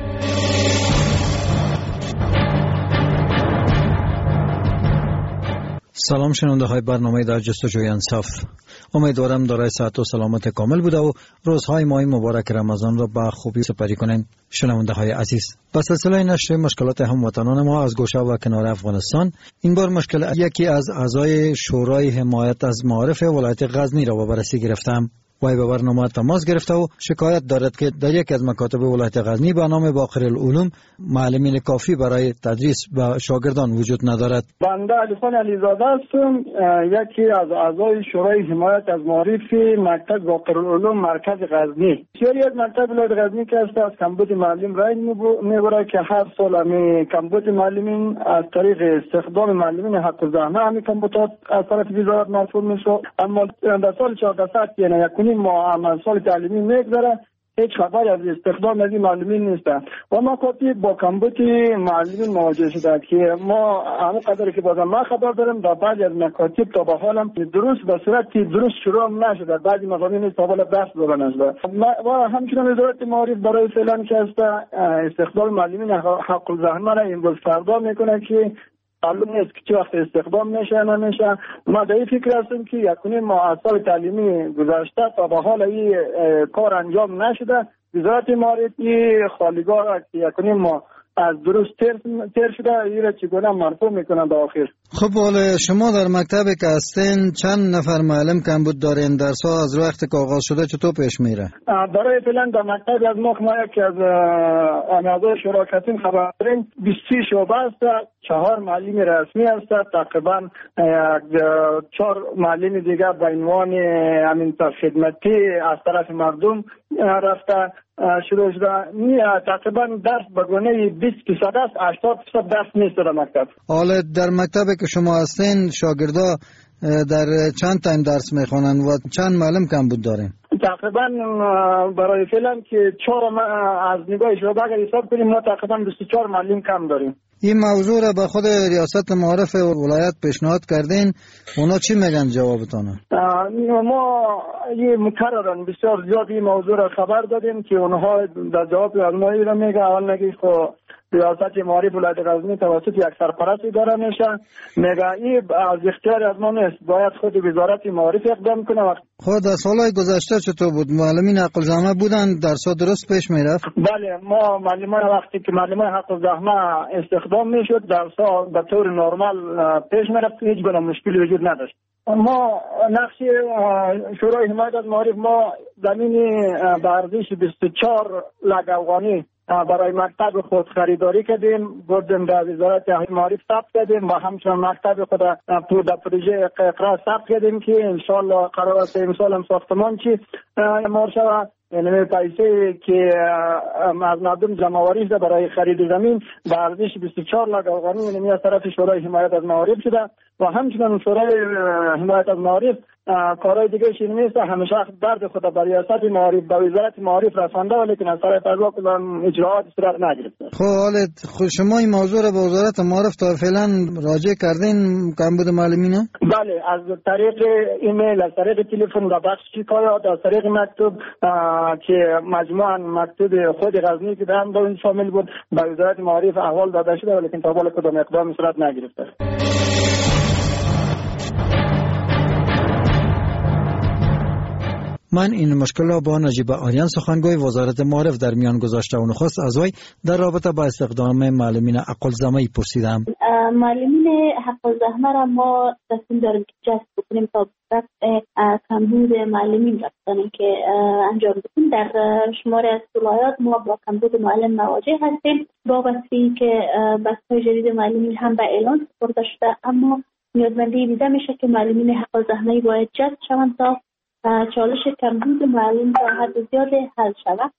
سلام شنونده های برنامه در جستجوی انصاف. امیدوارم دارای صحت و سلامت کامل بوده و روزهای ماه مبارک رمضان را به خوبی سپری کنین. شنونده های عزیز، به سلسله نشر مشکلات هموطنان ما از گوشه و کنار افغانستان، این بار مشکل یکی از اعضای شورای حمایت از معارف ولایت غزنی را به بررسی گرفتم. وی به برنامه تماس گرفته و شکایت دارد که در یک از مکاتب ولایت غزنی به نام باقر العلوم معلمین کافی برای تدریس به شاگردان وجود ندارد. بنده علیخان علیزاده هستم، یکی از اعضای شورای حمایت از معارف مکتب باقر العلوم مرکز غزنی. بسیاری از مکتب ولایت غزنی که است از کمبود معلم رای میبره که هر سال همی کمبود معلمین از طریق استخدام معلمین حق الزحمه همی کمبودات از طرف وزارت مرفوع میشه، اما در سال چهارده یعنی یکنیم ما عمل سال تعلیمی میگذره هیچ خبری از استخدام از این معلمین نیست و ما کافی با کمبود معلمین مواجه شده که ما همون قدری که بازم ما خبر داریم در بعضی از مکاتب تا به حالم درست به صورت درست شروع نشده، بعضی مضامین تا بالا بحث داده نشده و همچنین وزارت معارف برای فعلا که است استخدام معلمین حق الزحمه را امروز فردا میکنه که معلوم نیست که چه وقت استخدام میشه نمیشه. ما در این فکر هستیم که یکنی ما از سال تعلیمی گذشته تا به حال این کار انجام نشده. وزارت معارف این خالیگاه را که یکنی ما از درست تر, تر شده این را چگونه مرفوع میکنن به آخر. خب ولی شما در مکتب که هستین چند نفر معلم کمبود دارین؟ درس ها از وقت که آغاز شده چطور پیش میره؟ برای فعلا در مکتب از ما ما یکی از اعضای شورای کتیم خبر داریم بیست و سه شعبه است، چهار معلم رسمی است، تقریبا چهار معلم دیگه به عنوان همین خدمتی از طرف مردم رفته شروع شده. تقریبا درس به گونه بیست درصد است، هشتاد درصد درس نیست در مکتب. حالا در مکتبی که شما هستین شاگردا در چند تایم درس میخوانن و چند معلم کمبود دارین؟ تقریبا برای فعلا که چهار از نگاه شعبه اگر حساب کنیم ما تقریبا بیست و چهار معلم کم داریم. این موضوع را به خود ریاست معارف ولایت پیشنهاد کردین، اونا چی میگن جوابتونه؟ ما یه مکررن بسیار زیاد این موضوع را خبر دادیم که اونها در جواب از ما را میگه اول نگه خب ریاست معارف ولایت غزنی توسط یک سرپرست اداره میشه، میگه این از اختیار از ما نیست، باید خود وزارت معارف اقدام کنه. خود در سالهای گذشته چطور بود؟ معلمین حق الزحمه بودن، درس‌ها درست پیش میرفت؟ بله، ما معلمان وقتی که معلمان حق الزحمه استخدام میشد درس‌ها به طور نرمال پیش میرفت، هیچ گونه مشکلی وجود نداشت. ما نقش شورای حمایت از معارف ما زمین به ارزش بیست و چهار لک افغانی برای مکتب خود خریداری کردیم، بردیم در وزارت معارف ثبت کردیم و همچنین مکتب خود در پروژه اقرار ثبت کردیم که انشالله قرار است امسال هم ساختمان چی امار شود. یعنی پیسه که از مردم جمع‌آوری شده برای خرید زمین به ارزش بیست و چهار لک افغانی یعنی از طرف شورای حمایت از معارف شده و همچنین شورای حمایت از معارف کارهای دیگه شیر نیست. همیشه درد خود به ریاست معارف به وزارت معارف رسانده و لیکن از طرف فضا کدام اجراات صورت نگرفته. خب حالا خود شما این موضوع را به وزارت معارف تا فعلا راجع کردین کمبود معلمین؟ بله، از طریق ایمیل، از طریق تلفن و بخش شکایات، از طریق مکتوب که مجموعاً مکتوب خود غزنی که هم این شامل بود به وزارت معارف احوال داده شده ولی تا حالا کدام اقدام صورت نگرفته. من این مشکل را با نجیب آریان سخنگوی وزارت معارف در میان گذاشته و نخست از وی در رابطه با استخدام معلمین حق الزحمه پرسیدم. معلمین حق الزحمه را ما تصمیم داریم که جذب بکنیم تا کمبود معلمین رفتن که انجام بدیم. در شماره از ولایات ما با کمبود معلم مواجه هستیم. وابسته که بسته جدید معلمین هم به اعلان سپرده شده، اما نیازمندی دیده میشه که معلمین حق الزحمه باید جذب شوند تا چالش کمبود معلم تا حد زیاد حل شود.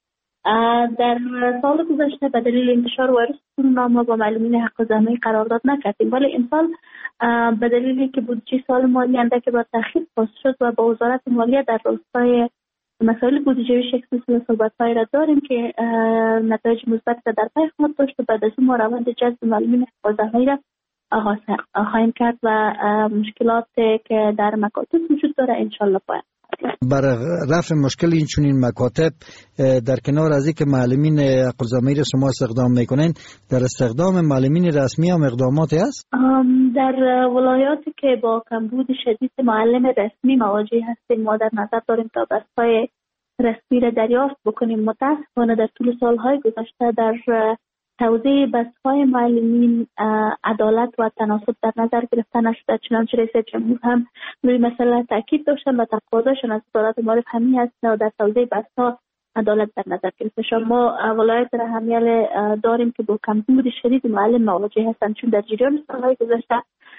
در سال گذشته به دلیل انتشار ویروس کرونا ما با معلمین حق الزحمه قرارداد نکردیم، ولی این سال به دلیلی که بودجه سال مالی اندک با تأخیر پاس شد و با وزارت مالیه در راستای مسائل بودجه‌ای شکل صحبت‌هایی را داریم که نتایج مثبت در پی خواهد داشت و بعد از اون ما روند جذب معلمین حق الزحمه را آغاز خواهیم کرد و مشکلات که در مکاتب وجود داره انشالله پایان. برای رفع مشکل این چنین مکاتب در کنار از اینکه معلمین حق الزحمه را شما استخدام میکنین، در استخدام معلمین رسمی هم اقداماتی است؟ در ولایاتی که با کمبود شدید معلم رسمی مواجه هستیم ما در نظر داریم تا بستای رسمی را دریافت بکنیم. متاسفانه در طول سالهای گذشته در توزیع بسته‌های معلمین عدالت و تناسب در نظر گرفته نشده، چنانچه رئیس جمهور هم روی مسئله تاکید داشتن و تقاضاشون از وزارت معارف همین است و در توزیع بسته‌ها عدالت در نظر گرفته شد. ما ولایت را همیل داریم که با کمبود شدید معلم مواجه هستند، چون در جریان سالهای گذشته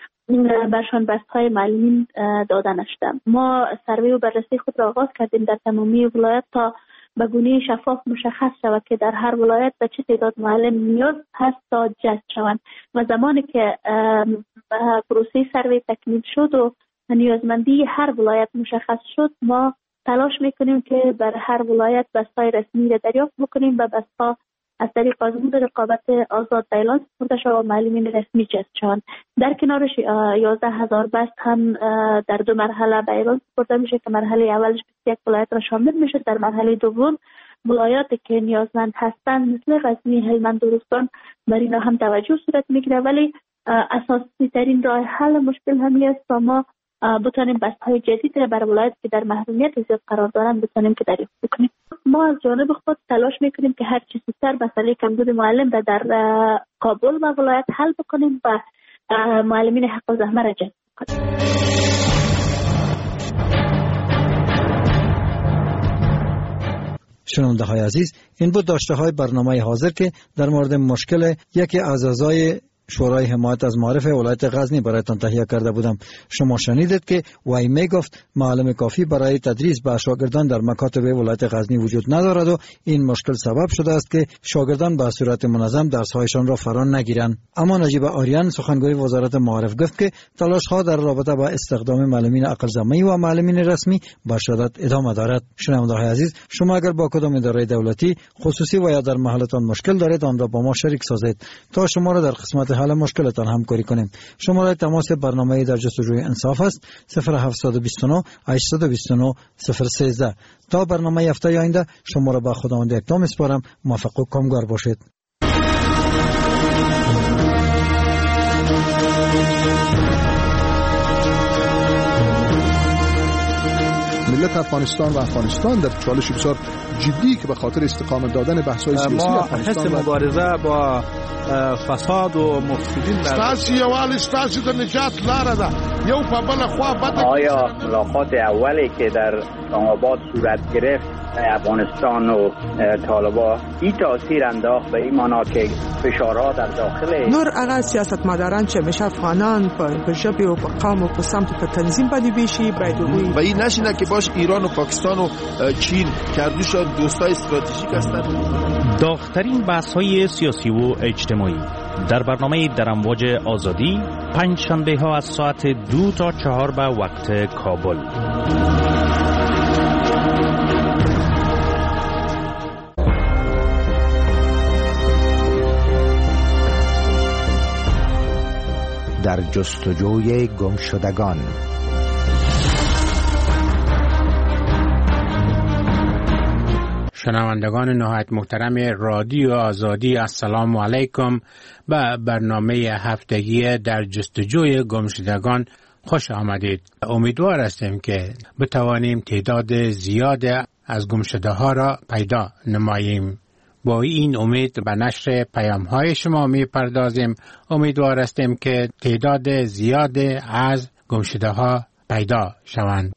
برشان بسته‌های معلمین داده نشده. ما سروی و بررسی خود را آغاز کردیم در تمامی ولایت تا به گونه شفاف مشخص شود که در هر ولایت به چه تعداد معلم نیاز هست تا جذب شوند و زمانی که پروسه سروی تکمیل شد و نیازمندی هر ولایت مشخص شد ما تلاش میکنیم که بر هر ولایت بسته‌های رسمی را دریافت بکنیم و بسته‌ها از طریق آزمون رقابت آزاد اعلان سپرده شود و معلمین رسمی جذب شوند. در کنارش یازده هزار بست هم در دو مرحله به اعلان سپرده میشه که مرحله اولش بیست و یک ولایت را شامل میشه. در مرحله دوم ولایاتی که نیازمند هستند مثل غزنی، هلمند و روستان بر اینا هم توجه صورت میگیره، ولی اساسی ترین راه حل مشکل همین است تا ما بتونیم بسته‌های جدید را بر ولایت که در محرومیت زیاد قرار دارند بتونیم که دریافت بکنیم. ما از جانب خود تلاش میکنیم که هر چه زودتر مسئله کمبود معلم را در کابل و ولایت حل بکنیم و معلمین حق الزحمه را جذب کنیم. شنونده های عزیز، این بود داشته های برنامه حاضر که در مورد مشکل یکی از اعضای شورای حمایت از معارف ولایت غزنی برایتان تهیه کرده بودم. شما شنیدید که وی می گفت معلم کافی برای تدریس به شاگردان در مکاتب ولایت غزنی وجود ندارد و این مشکل سبب شده است که شاگردان به صورت منظم درس‌هایشان را فرا نگیرند. اما نجیب آریان سخنگوی وزارت معارف گفت که تلاش‌ها در رابطه با استخدام معلمین حق الزحمه و معلمین رسمی با شدت ادامه دارد. شنونده‌های عزیز، شما اگر با کدام اداره دولتی خصوصی و یا در محلتان مشکل دارید آن را با ما شریک سازید تا شما را در قسمت حل مشکلتان همکاری کنیم. شماره تماس برنامه در جستجوی انصاف است صفر هفت دو نه هشت دو نه صفر یک سه. تا برنامه هفته آینده شما را به خداوند یکتا میسپارم. موفق و کامگار باشید. ملت افغانستان و افغانستان در چالش بسیار جدی که به خاطر استقامت دادن بحث‌های سیاسی افغانستان ما حس مبارزه با فساد و مفسدین ستاسو یوال ستاسو د نجات لاره ده. یو په بل خوا بد. آیا ملاقات اولی که در اسلام آباد صورت گرفت افغانستان و طالبان این تاثیر انداخت به این معنا که فشارها در داخل نور هغه سیاستمداران چې همیشه افغانان په ژبه او په قوم او په سمت په تنظیم باندې بیشي باید و این نشینه که باش ایران و پاکستان و چین کردوشان دوستای استراتژیک هستند. داغ‌ترین بحث‌های سیاسی و اجتماعی در برنامه در امواج آزادی پنج شنبه ها از ساعت دو تا چهار به وقت کابل. در جستجوی گمشدگان. شنوندگان نهایت محترم رادیو آزادی، السلام علیکم. به برنامه هفتگی در جستجوی گمشدگان خوش آمدید. امیدوار هستیم که بتوانیم تعداد زیاد از گمشده ها را پیدا نماییم. با این امید به نشر پیام های شما می پردازیم. امیدوار هستیم که تعداد زیاد از گمشده ها پیدا شوند.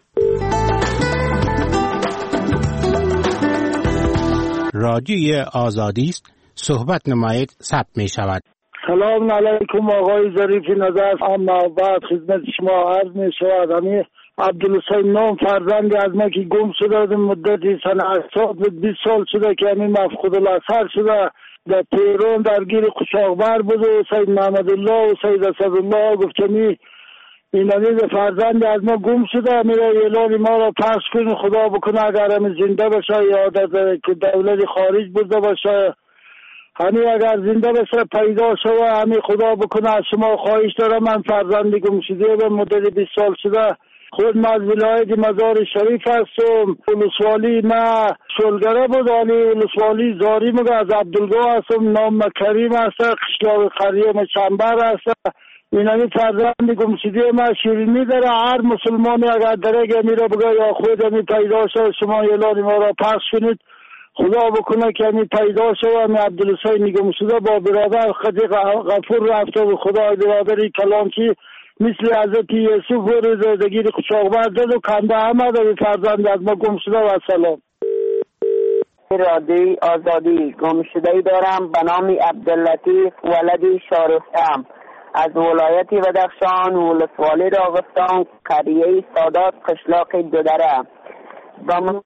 رادیوی آزادی است، صحبت نمایید، ثبت می شود. سلام علیکم آقای ظریف نظر. اما بعد خدمت شما عرض می شود امی عبدالحسین نام فرزند از ما که گم شده مدتی سن هشتاد بیست سال شده که امی مفقود الاثر شده. در تهران درگیر قشاقبر بود و سید محمد الله و سید اسدالله گفتمی این امی فرزند از ما گم شده. میره اعلان ما را پس کنی، خدا بکنه اگر همی زنده بشه یا که دولت خارج بوده باشه، همی اگر زنده بشه پیدا شده همی خدا بکنه از شما خواهش دارم. من فرزندی گم شده به مدت بیست سال شده. خود من از ولایت مزار شریف هستم. ولسوالی ما شلگره بود، ولی ولسوالی زاری مگه از عبدالگاه هستم. نام کریم هست، قشلاق قریم چنبر هست. این همی فرزندی گم شده ما شیرینی داره. هر مسلمانی اگر درگه میره بگه یا خود همی پیدا شده شما اعلان ما را پس کنید، خدا بکنه که همی پیدا شده. همی عبدالحسین گم شده با برادر خدی غفور رفته و خدا برادری کلانچی مثل حضرت یوسف و زندگی قشاقبر داد و کنده احمد و فرزند از ما گم شده. و سلام. رادیوی آزادی، گم شده دارم به نام عبداللطیف ولدی شارستم از ولایت بدخشان، ولسوالی راغستان، قریه سادات، قشلاق دودره. با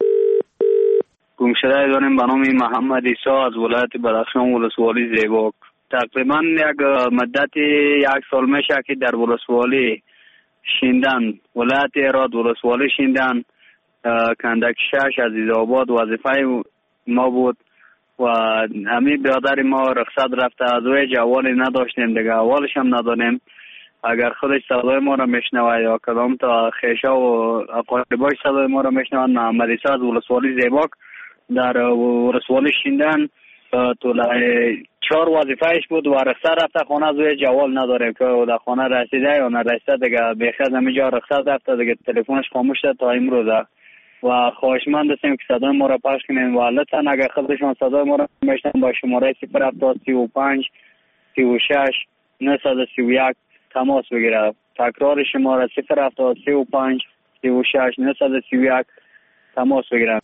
گمشده داریم به نام محمد عیسی از ولایت بدخشان، ولسوالی زیباک. تقریبا یک مدت یک سال میشه که در ولسوالی شیندن، ولایت ایراد ولسوالی شیندن، کندک شش عزیزآباد وظیفه ما بود و همین برادر ما رخصت رفته. از وی جوالی نداشتیم دیگه، اولش هم ندانیم. اگر خودش صدای ما را میشنوه یا کدام تا خیشه و اقارباش صدای ما را میشنوه، محمد عیسی از ولسوالی زیباک در ولسوالی شیندن طولای چهار وظیفهش بود و رخصت رفته خانه. از وی جوال نداریم که در خانه رسیده یا نرسیده دیگه. بخیر همینجا رخصت رفته دیگه، تلفنش خاموش شده تا امروز و خواهشمند هستیم که صدای ما را پخش کنین و لطفا اگر خودشان صدای ما را میشنن با شماره صفر هفتاد سی و پنج سی و شش نهصد سی و یک تماس بگیره. تکرار شماره صفر هفتاد سی و پنج سی و شش نهصد سی و یک تماس بگیره.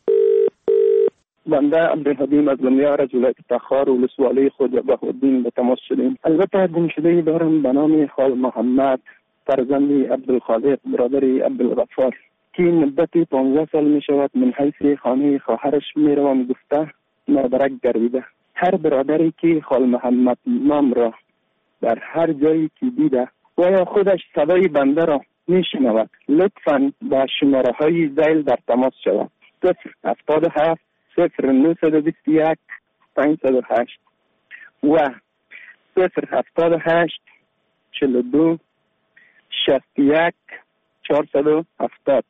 بنده عبدالحدیم از لمیار از ولایت تخار و ولسوالی خود بهاءالدین به تماس شدیم. البته گمشدگی دارم به نام خال محمد فرزندی عبدالخالق برادری عبدالغفار که مدتی پانزده سال می شود من حیث خانه خواهرش می روم گفته نادرک گردیده. هر برادری که خال محمد نام را در هر جایی که دیده و یا خودش صدای بنده را می شنود لطفاً با شماره های زیل در تماس شود. صفر هفتاد و هفت صفر نهصد و بیست و یک پانصد و هشت و صفر هفتاد و هشت چهل و دو شصت و یک چهارصد و هفتاد.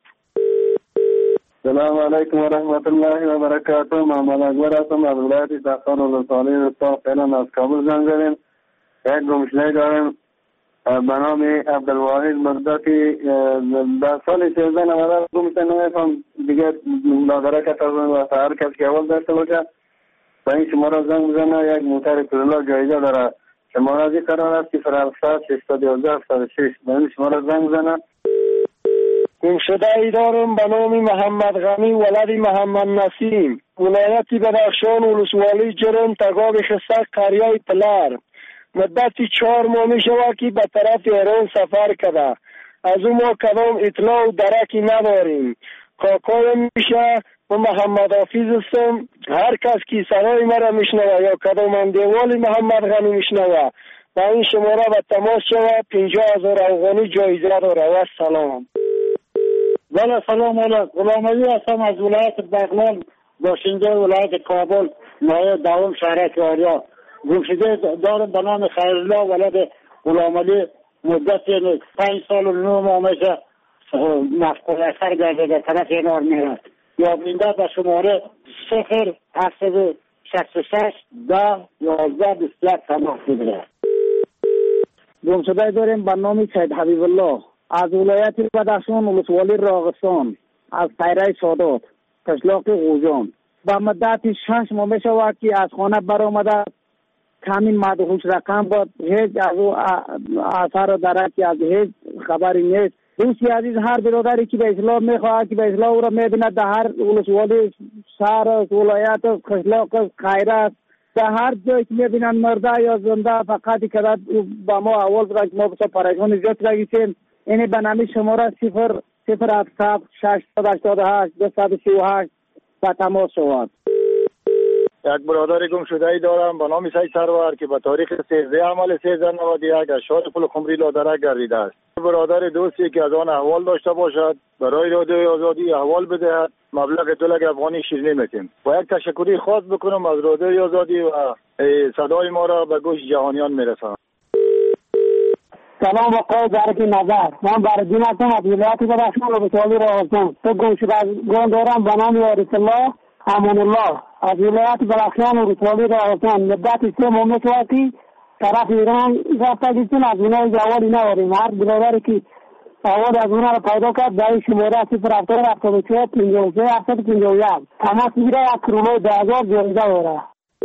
سلام علیکم و رحمت الله و برکاته. محمد اکبر هستم از ولایت تخار و ولسوالی رستا. فعلا از کابل زنگ زدیم. یک گمشده داریم به نام عبدالواحد مرداتی. در سال سیزده نوزده گمشده نمیفهم دیگه مدادره که تازن و هر کس که اول داشته باشه به این شماره زنگ بزنه. یک موتر کرولا جایزه داره. شماره ازی قرار است که فرالفت ششصد و یازده هفتاد و شش به این شماره زنگ بزنه. گمشده ای دارم به نام محمد غنی ولد محمد نسیم، ولایت بدخشان، ولسوالی جرم، تگاب خستک، قریه پلر. مدتی چهار ماه می شود که به طرف ایران سفر کرده. از اون ما کدام اطلاع و درکی نداریم. کاکای میشه و محمد حافظ هستم. هر کس که صدای مرا میشنوه یا کدام دیوال محمد غنی میشنوه با این شماره به تماس شود. پنجاه هزار افغانی جایزه داره. و سلام. بله سلام علیکم. غلام علی هستم از ولایت بغلان باشنده ولایت کابل نایب دوم شهرک آریا. گمشده دارم به نام خیرالله ولد غلام علی. مدت پنج سال و نه ماه میشه مفقود اثر گرده در طرف این آر میرد. یا بینده به شماره صفر هفت شست و شش ده یازده بیست یک تماس بگیره. گمشده داریم به نام سید حبیب الله از ولایت بدخشان ولسوالی راغستان از پیره سادات قشلاق غوجان. به مدت شش ماه میشود که از خانه برآمده کمی مدهوش رقم بود. هیچ از او اثر دارد که از هیچ خبری نیست. دوستی عزیز هر برادری که به اسلام میخواهد که به اسلام او را میبیند در هر ولسوالی شهر ولایت قشلاق خیره در هر جایی که میبینن مرده یا زنده فقط که با ما اول برای ما بسا پریشان زیاد رگیسیم. اینه به نامی شماره صفر صفر هفت شش هشتاد و هشت دو سی و هشت با تماس شود. یک برادر گم شده ای دارم به نام سید سرور که به تاریخ سیزده عمل سیزده نود و یک از شهر پل خمری لادرک گردیده است. برادر دوستی که از آن احوال داشته باشد برای رادیوی آزادی احوال بدهد مبلغ دو لک افغانی شیرینی میتیم. و یک تشکری خاص بکنم از رادیوی آزادی و صدای ما را به گوش جهانیان میرسانم. سلام آقای درکی نظر. من بردین هستم از ولایت بدخشان ولسوالی راغستان. تو گمشدگان دارم به نام وارث الله امان الله از ولایت بدخشان ولسوالی راغستان. مدت سه ماه میشود که طرف ایران رفته گیستیم از اونها جوالی نداریم. هر برادری که اول از اونها را پیدا کرد در شماره صفر هفتاد هفتاد و چهار پنجاه و سه هفتاد پنجاه و یک تماس میگیره. یک کرونای ده هزار جایزه داره.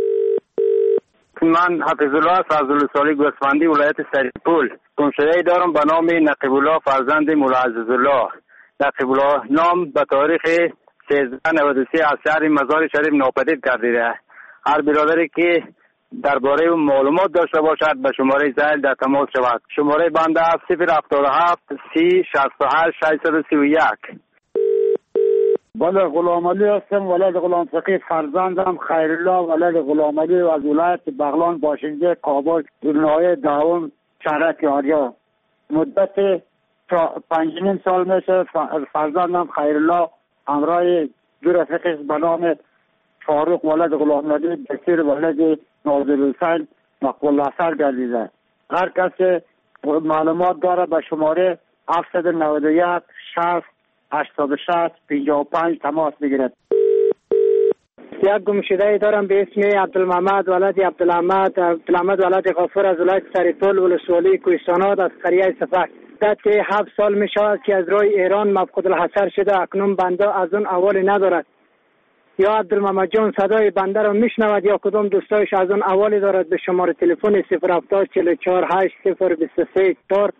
من حفظ الله از ولسوالی گوسفندی ولایت سریپول. گمشده دارم به نام نقیب الله فرزند مولا عزیزالله. نقیب الله نام به تاریخ سیزده نود و سه از شهر مزار شریف ناپدید گردیده. هر برادری که درباره معلومات داشته باشد به شماره زائل در تماس شود. شماره بنده صفر هفتاد و هفت سی شصت و هشت ششصد و سی و یک. بله غلام علی هستم ولد غلام فقیه فرزندم خیرالله ولد غلام علی و از ولایت بغلان باشنده کابل نایب دوم شهرک آریا. مدت پنجمین سال میشه فرزندم خیرالله همراه دو رفیقش به نام فاروق ولد غلام علی بشیر ولد ناظر حسین مقبول اثر گردیده. هر کسی معلومات داره به شماره هفت نود و یک شصت هشتاد و شش پنجاه و پنج تماس بگیرد. یک گمشده ای دارم به اسم عبدالمحمد ولد عبدالحمد عبدالحمد ولد غفور از ولایت سریپول ولسوالی کوهستانات از قریه سفک. مدت هفت سال می شود که از راه ایران مفقود الحصر شده. اکنون بنده از اون احوالی ندارد. یا عبدالمحمد جان صدای بنده را میشنود یا کدام دوستایش از اون احوالی دارد به شماره تلفن صفر هفتاد چهل و چهار هشت صفر بیست و سه چهار.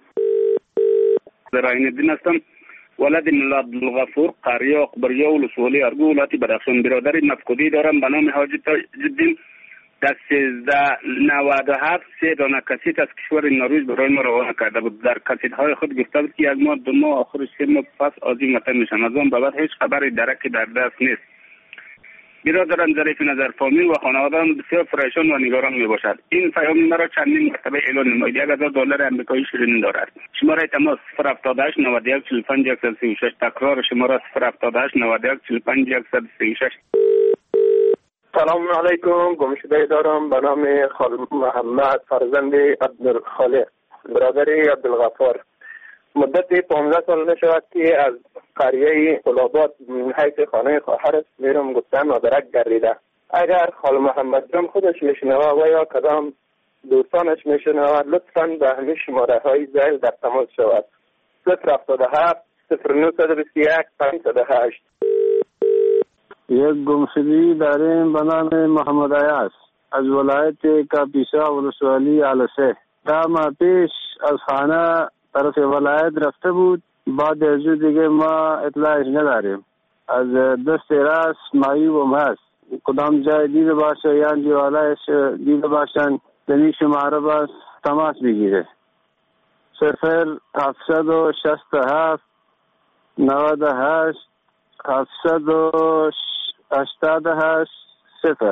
زراین الدین هستم ولد مولا عبدالغفور قریه اقبریه ولسوالی ارگو ولایت بدخشان. برادر مفقودی دارم به نام حاجی تاج‌الدین. در سیزده نود و هفت سه دانه کسیت از کشور نروژ برای ما روانه کرده بود. در کسیت های خود گفته بود که یک ماه دو ماه آخر سه ماه پس آزی وطن میشن. از آن بعد هیچ خبری درکی در دست نیست. برادرم ظریف نظر فامیل و خانواده‌ام بسیار پریشان و نگران می باشد. این پیام مرا چندین مرتبه اعلان نماید. یک هزار دلار آمریکایی شیرینی دارد. شماره تماس صفر هفتاد و هشت نود و یک چهل و پنج صد و سی و شش. تکرار شماره صفر هفتاد و هشت نود و یک چهل و پنج صد و سی و شش. سلام علیکم. گمشده دارم به نام خال محمد فرزند عبدالخالق برادر عبدالغفار. مدت پانزده سال نشود که از قریه قلابات حیث خانه خواهرش میرم گفتن مادرک گردیده. اگر خال محمد جان خودش میشنوه و یا کدام دوستانش میشنوه لطفاً به همین شماره های زائل در تماس شود. صفر هفتاد و هفت صفر نهصد و بیست و یک پنجصد و هشت. یک گمشدگی داریم به نام محمد عیاض از ولایت کاپیسا ولسوالی علسه. ده ماه پیش از خانه طرف ولایت رفته بود. بعد از دیگه ما اطلاعش نداریم. از دست راست معیوب هست. کدام جای دیده باشه یا جوالایش دیده باشن دنی شماره باز تماس بگیره. صفر هفتصد و شست و هفت نود و هشت هفتصد و هشتاد و هشت صفر.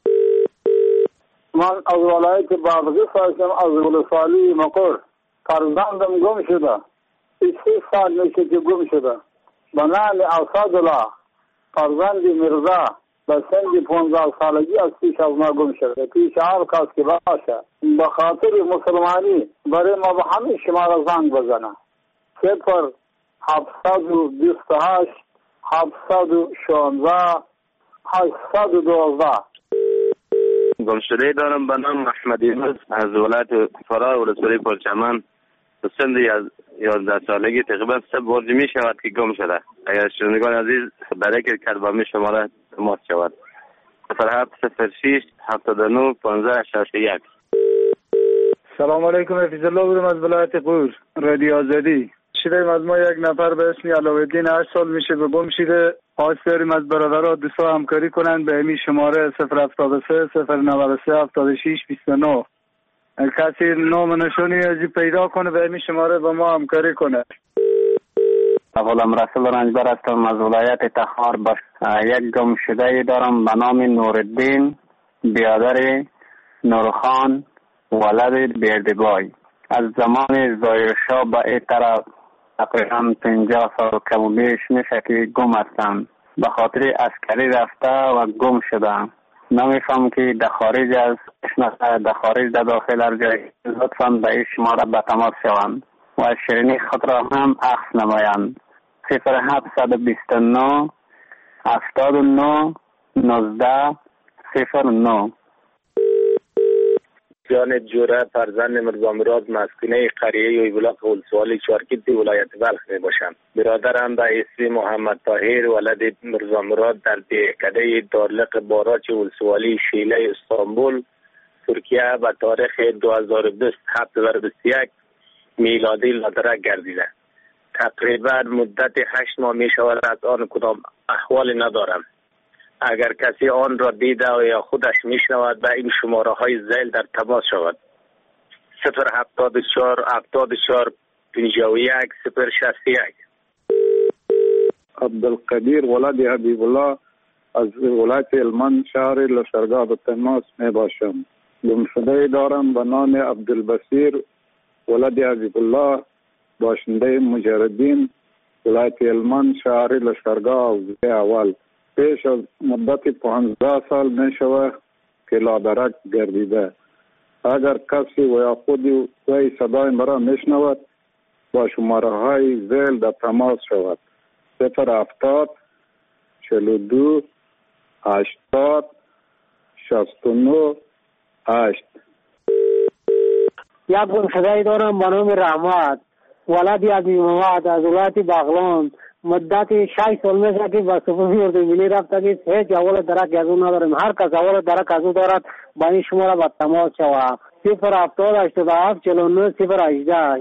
من از ولایت بادغیس هستم، از ولسوالی مقر. فرزندم گم شده. سی سال میشه که گم شده. به نام اسدالله فرزند مرزا به سن پانزده سالگی از پیش از ما گم شده. پیش هر کس که باشه به خاطر مسلمانی برای ما به همه شما را زنگ بزنه. صفر هفتصد و بیست و هشت هفتصد و شانزده هشتصد و دوازده. گمشده دارم به نام محمد یونس از ولایت فرا ولسوالی پرچمن. به سن یازده سالگی تقریبا سه بار می شود که گم شده. اگر شنوندگان عزیز برای که کلبامی شما را تماس شود. صفر هفت صفر شش هفتاد و نه پانزده شصت و یک. سلام علیکم، حفیظ الله بودم از ولایت قور رادیو آزادی. شده از ما یک نفر به اسم علاءالدین هشت سال میشه به گم شده. خواست داریم از برادرها دوستا همکاری کنند به امی شماره صفر هفتاد و سه صفر نود و سه هفتاد و شش بیست و نه. کسی نام نشانی ازی پیدا کنه به امی شماره با ما همکاری کنه. غلام رسول رنجبر هستم از ولایت تخار. باش یک گم شده دارم به نام نورالدین برادر نورخان ولد بیردبای. از زمان ظاهرشاه به این طرف تقریبا پنجاه سال کم و بیش میشه که گم هستم. به خاطر عسکری رفته و گم شده. نمیفهم که در خارج از در خارج در داخل هر جای لطفا به این شماره به تماس شوند و شیرینی خود را هم عکس نمایند. صفر هفتصد و بیست و نه هفتاد و نه نوزده صفر نه. جان جوره فرزند مرزا مراد مسکونه قریه ویبلاق ولسوالی چارکیتی ولایت بلخ می باشم. برادرم به اسم محمد طاهر ولد مرزا مراد در دهکده دارلق باراچ ولسوالی شیله استانبول ترکیه به تاریخ دو هزار و بیست هفت و بیست و یک میلادی لادرک گردیده. تقریبا مدت هشت ماه می شود از آن کدام احوال ندارم. اگر کسی آن را دیده و یا خودش میشنود به این شماره های زیل در تماس شود. صفر هفتاد و چهار هفتاد و چهار پنجاه و یک صفر شصت و یک. عبدالقدیر ولد حبیب الله از ولایت هلمند شهر لشکرگاه به تماس می باشم. گمشده دارم به نام عبدالبصیر ولد حبیب الله باشنده مجردین ولایت هلمند شهر لشکرگاه اول. پیش از مدت پانزده سال می شود که لادرک گردیده. اگر کسی و یا خودی وی صدای مرا می شنود با شماره های زیل در تماس شود. صفر هفتاد چهل و دو هشتاد شصت و نه هشت. یک گمشده دارم به نام رحمت ولدی از محمد از ولایت بغلان. مدت شش سال میشه که با سپاهی اردو ملی رفته که هیچ اول درک از او نداریم. هر کس اول درک از او دارد با این شماره با تماس شود. صفر هفتاد هشتاد و هفت چهل و نه صفر هجده.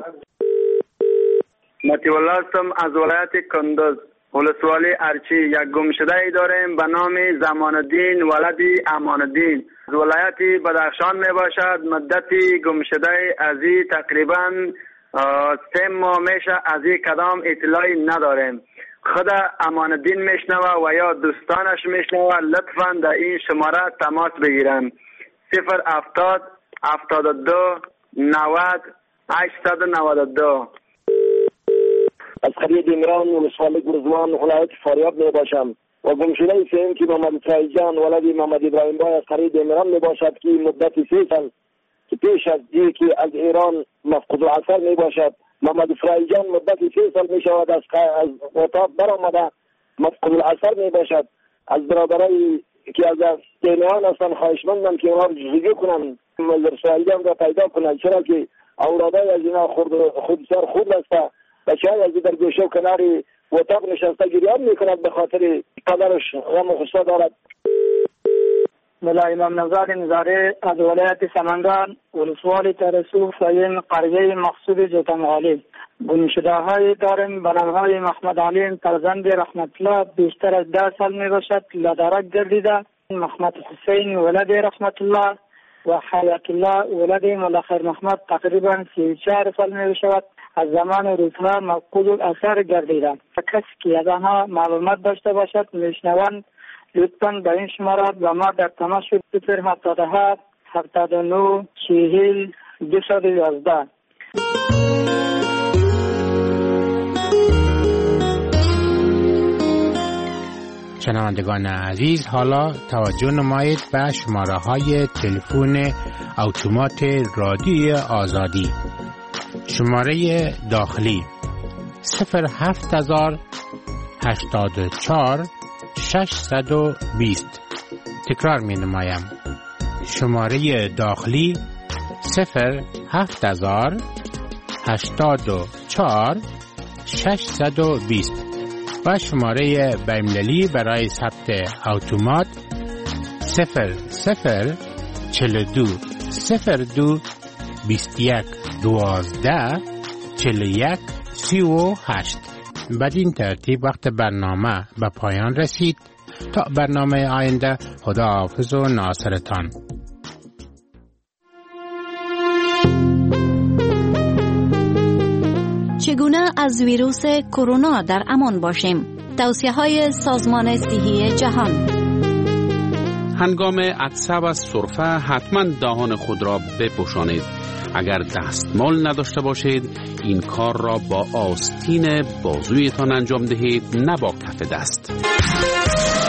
مطیع الله هستم از ولایت کندوز ولسوالی ارچی. یک گمشده ای داریم به نام زمان الدین ولدی امان الدین از ولایت بدخشان می باشد. مدت گمشده ازی تقریبا سه ماه میشه، از این کدام اطلاعی نداریم. خود امان الدین میشنوه و یا دوستانش میشنوه لطفا در این شماره تماس بگیرن. صفر هفتاد هفتاد و دو نود هشتصد و نود و دو. از قریه دیمران ولسوالی گرزوان ولایت فاریاب می باشم و گمشده سیم که محمد فرایجان ولدی محمد ابراهیم بای از قریه دیمران می باشد که مدت سه سال که پیش از دی که از ایران مفقود العصر می باشد. محمد فرایجان مدت سه سال می شود از از اتاق برآمده مفقود العصر می باشد. از برادرای که از تهران هستن خواهشمندم که اونها رو جزگی کنن مزر فرایجان را پیدا کنن، چرا که اولادای از اینا خود خود سر خود است. بچه های از در گوشه و کناری اتاق نشسته گریان می کند به خاطر پدرش غم و غصه دارد. ملا امام نوزاد نظاره از ولایت سمنگان ولسوالی ترسو ساین قریه مقصود جوتن غالب. گمشده های داریم به نام های محمد علیم فرزند رحمت الله بیشتر از ده سال می باشد لادرک گردیده. محمد حسین ولد رحمت الله و حیات الله ولد ملاخر محمد تقریبا سی و چهار سال می باشد. از زمان روزها مفقود الاثر گردیده. کسی که از آنها معلومات داشته باشد میشنوند لطفاً به این شماره با ما در تماس شد. صفر هفتاد و هفت هفتاد و نه چهل دویست و یازده. شنوندگان عزیز، حالا توجه نمایید به شماره های تلفن اتومات رادیو آزادی. شماره داخلی صفر هفت هزار هشتاد و چهار ششصد و بیست. تکرار می نمایم. شماره داخلی صفر هفت هزار هشتاد و چهار ششصد و بیست و شماره بین‌المللی برای ثبت اتومات صفر صفر چهل و دو صفر دو بیست و یک دوازده چهل و یک سی و هشت. بدین ترتیب وقت برنامه به پایان رسید. تا برنامه آینده، خداحافظ و ناصرتان. چگونه از ویروس کرونا در امان باشیم؟ توصیه‌های سازمان صحی جهان. هنگام عطسه و سرفه حتما دهان خود را بپوشانید. اگر دستمال نداشته باشید این کار را با آستین بازویتان انجام دهید، نه با کف دست.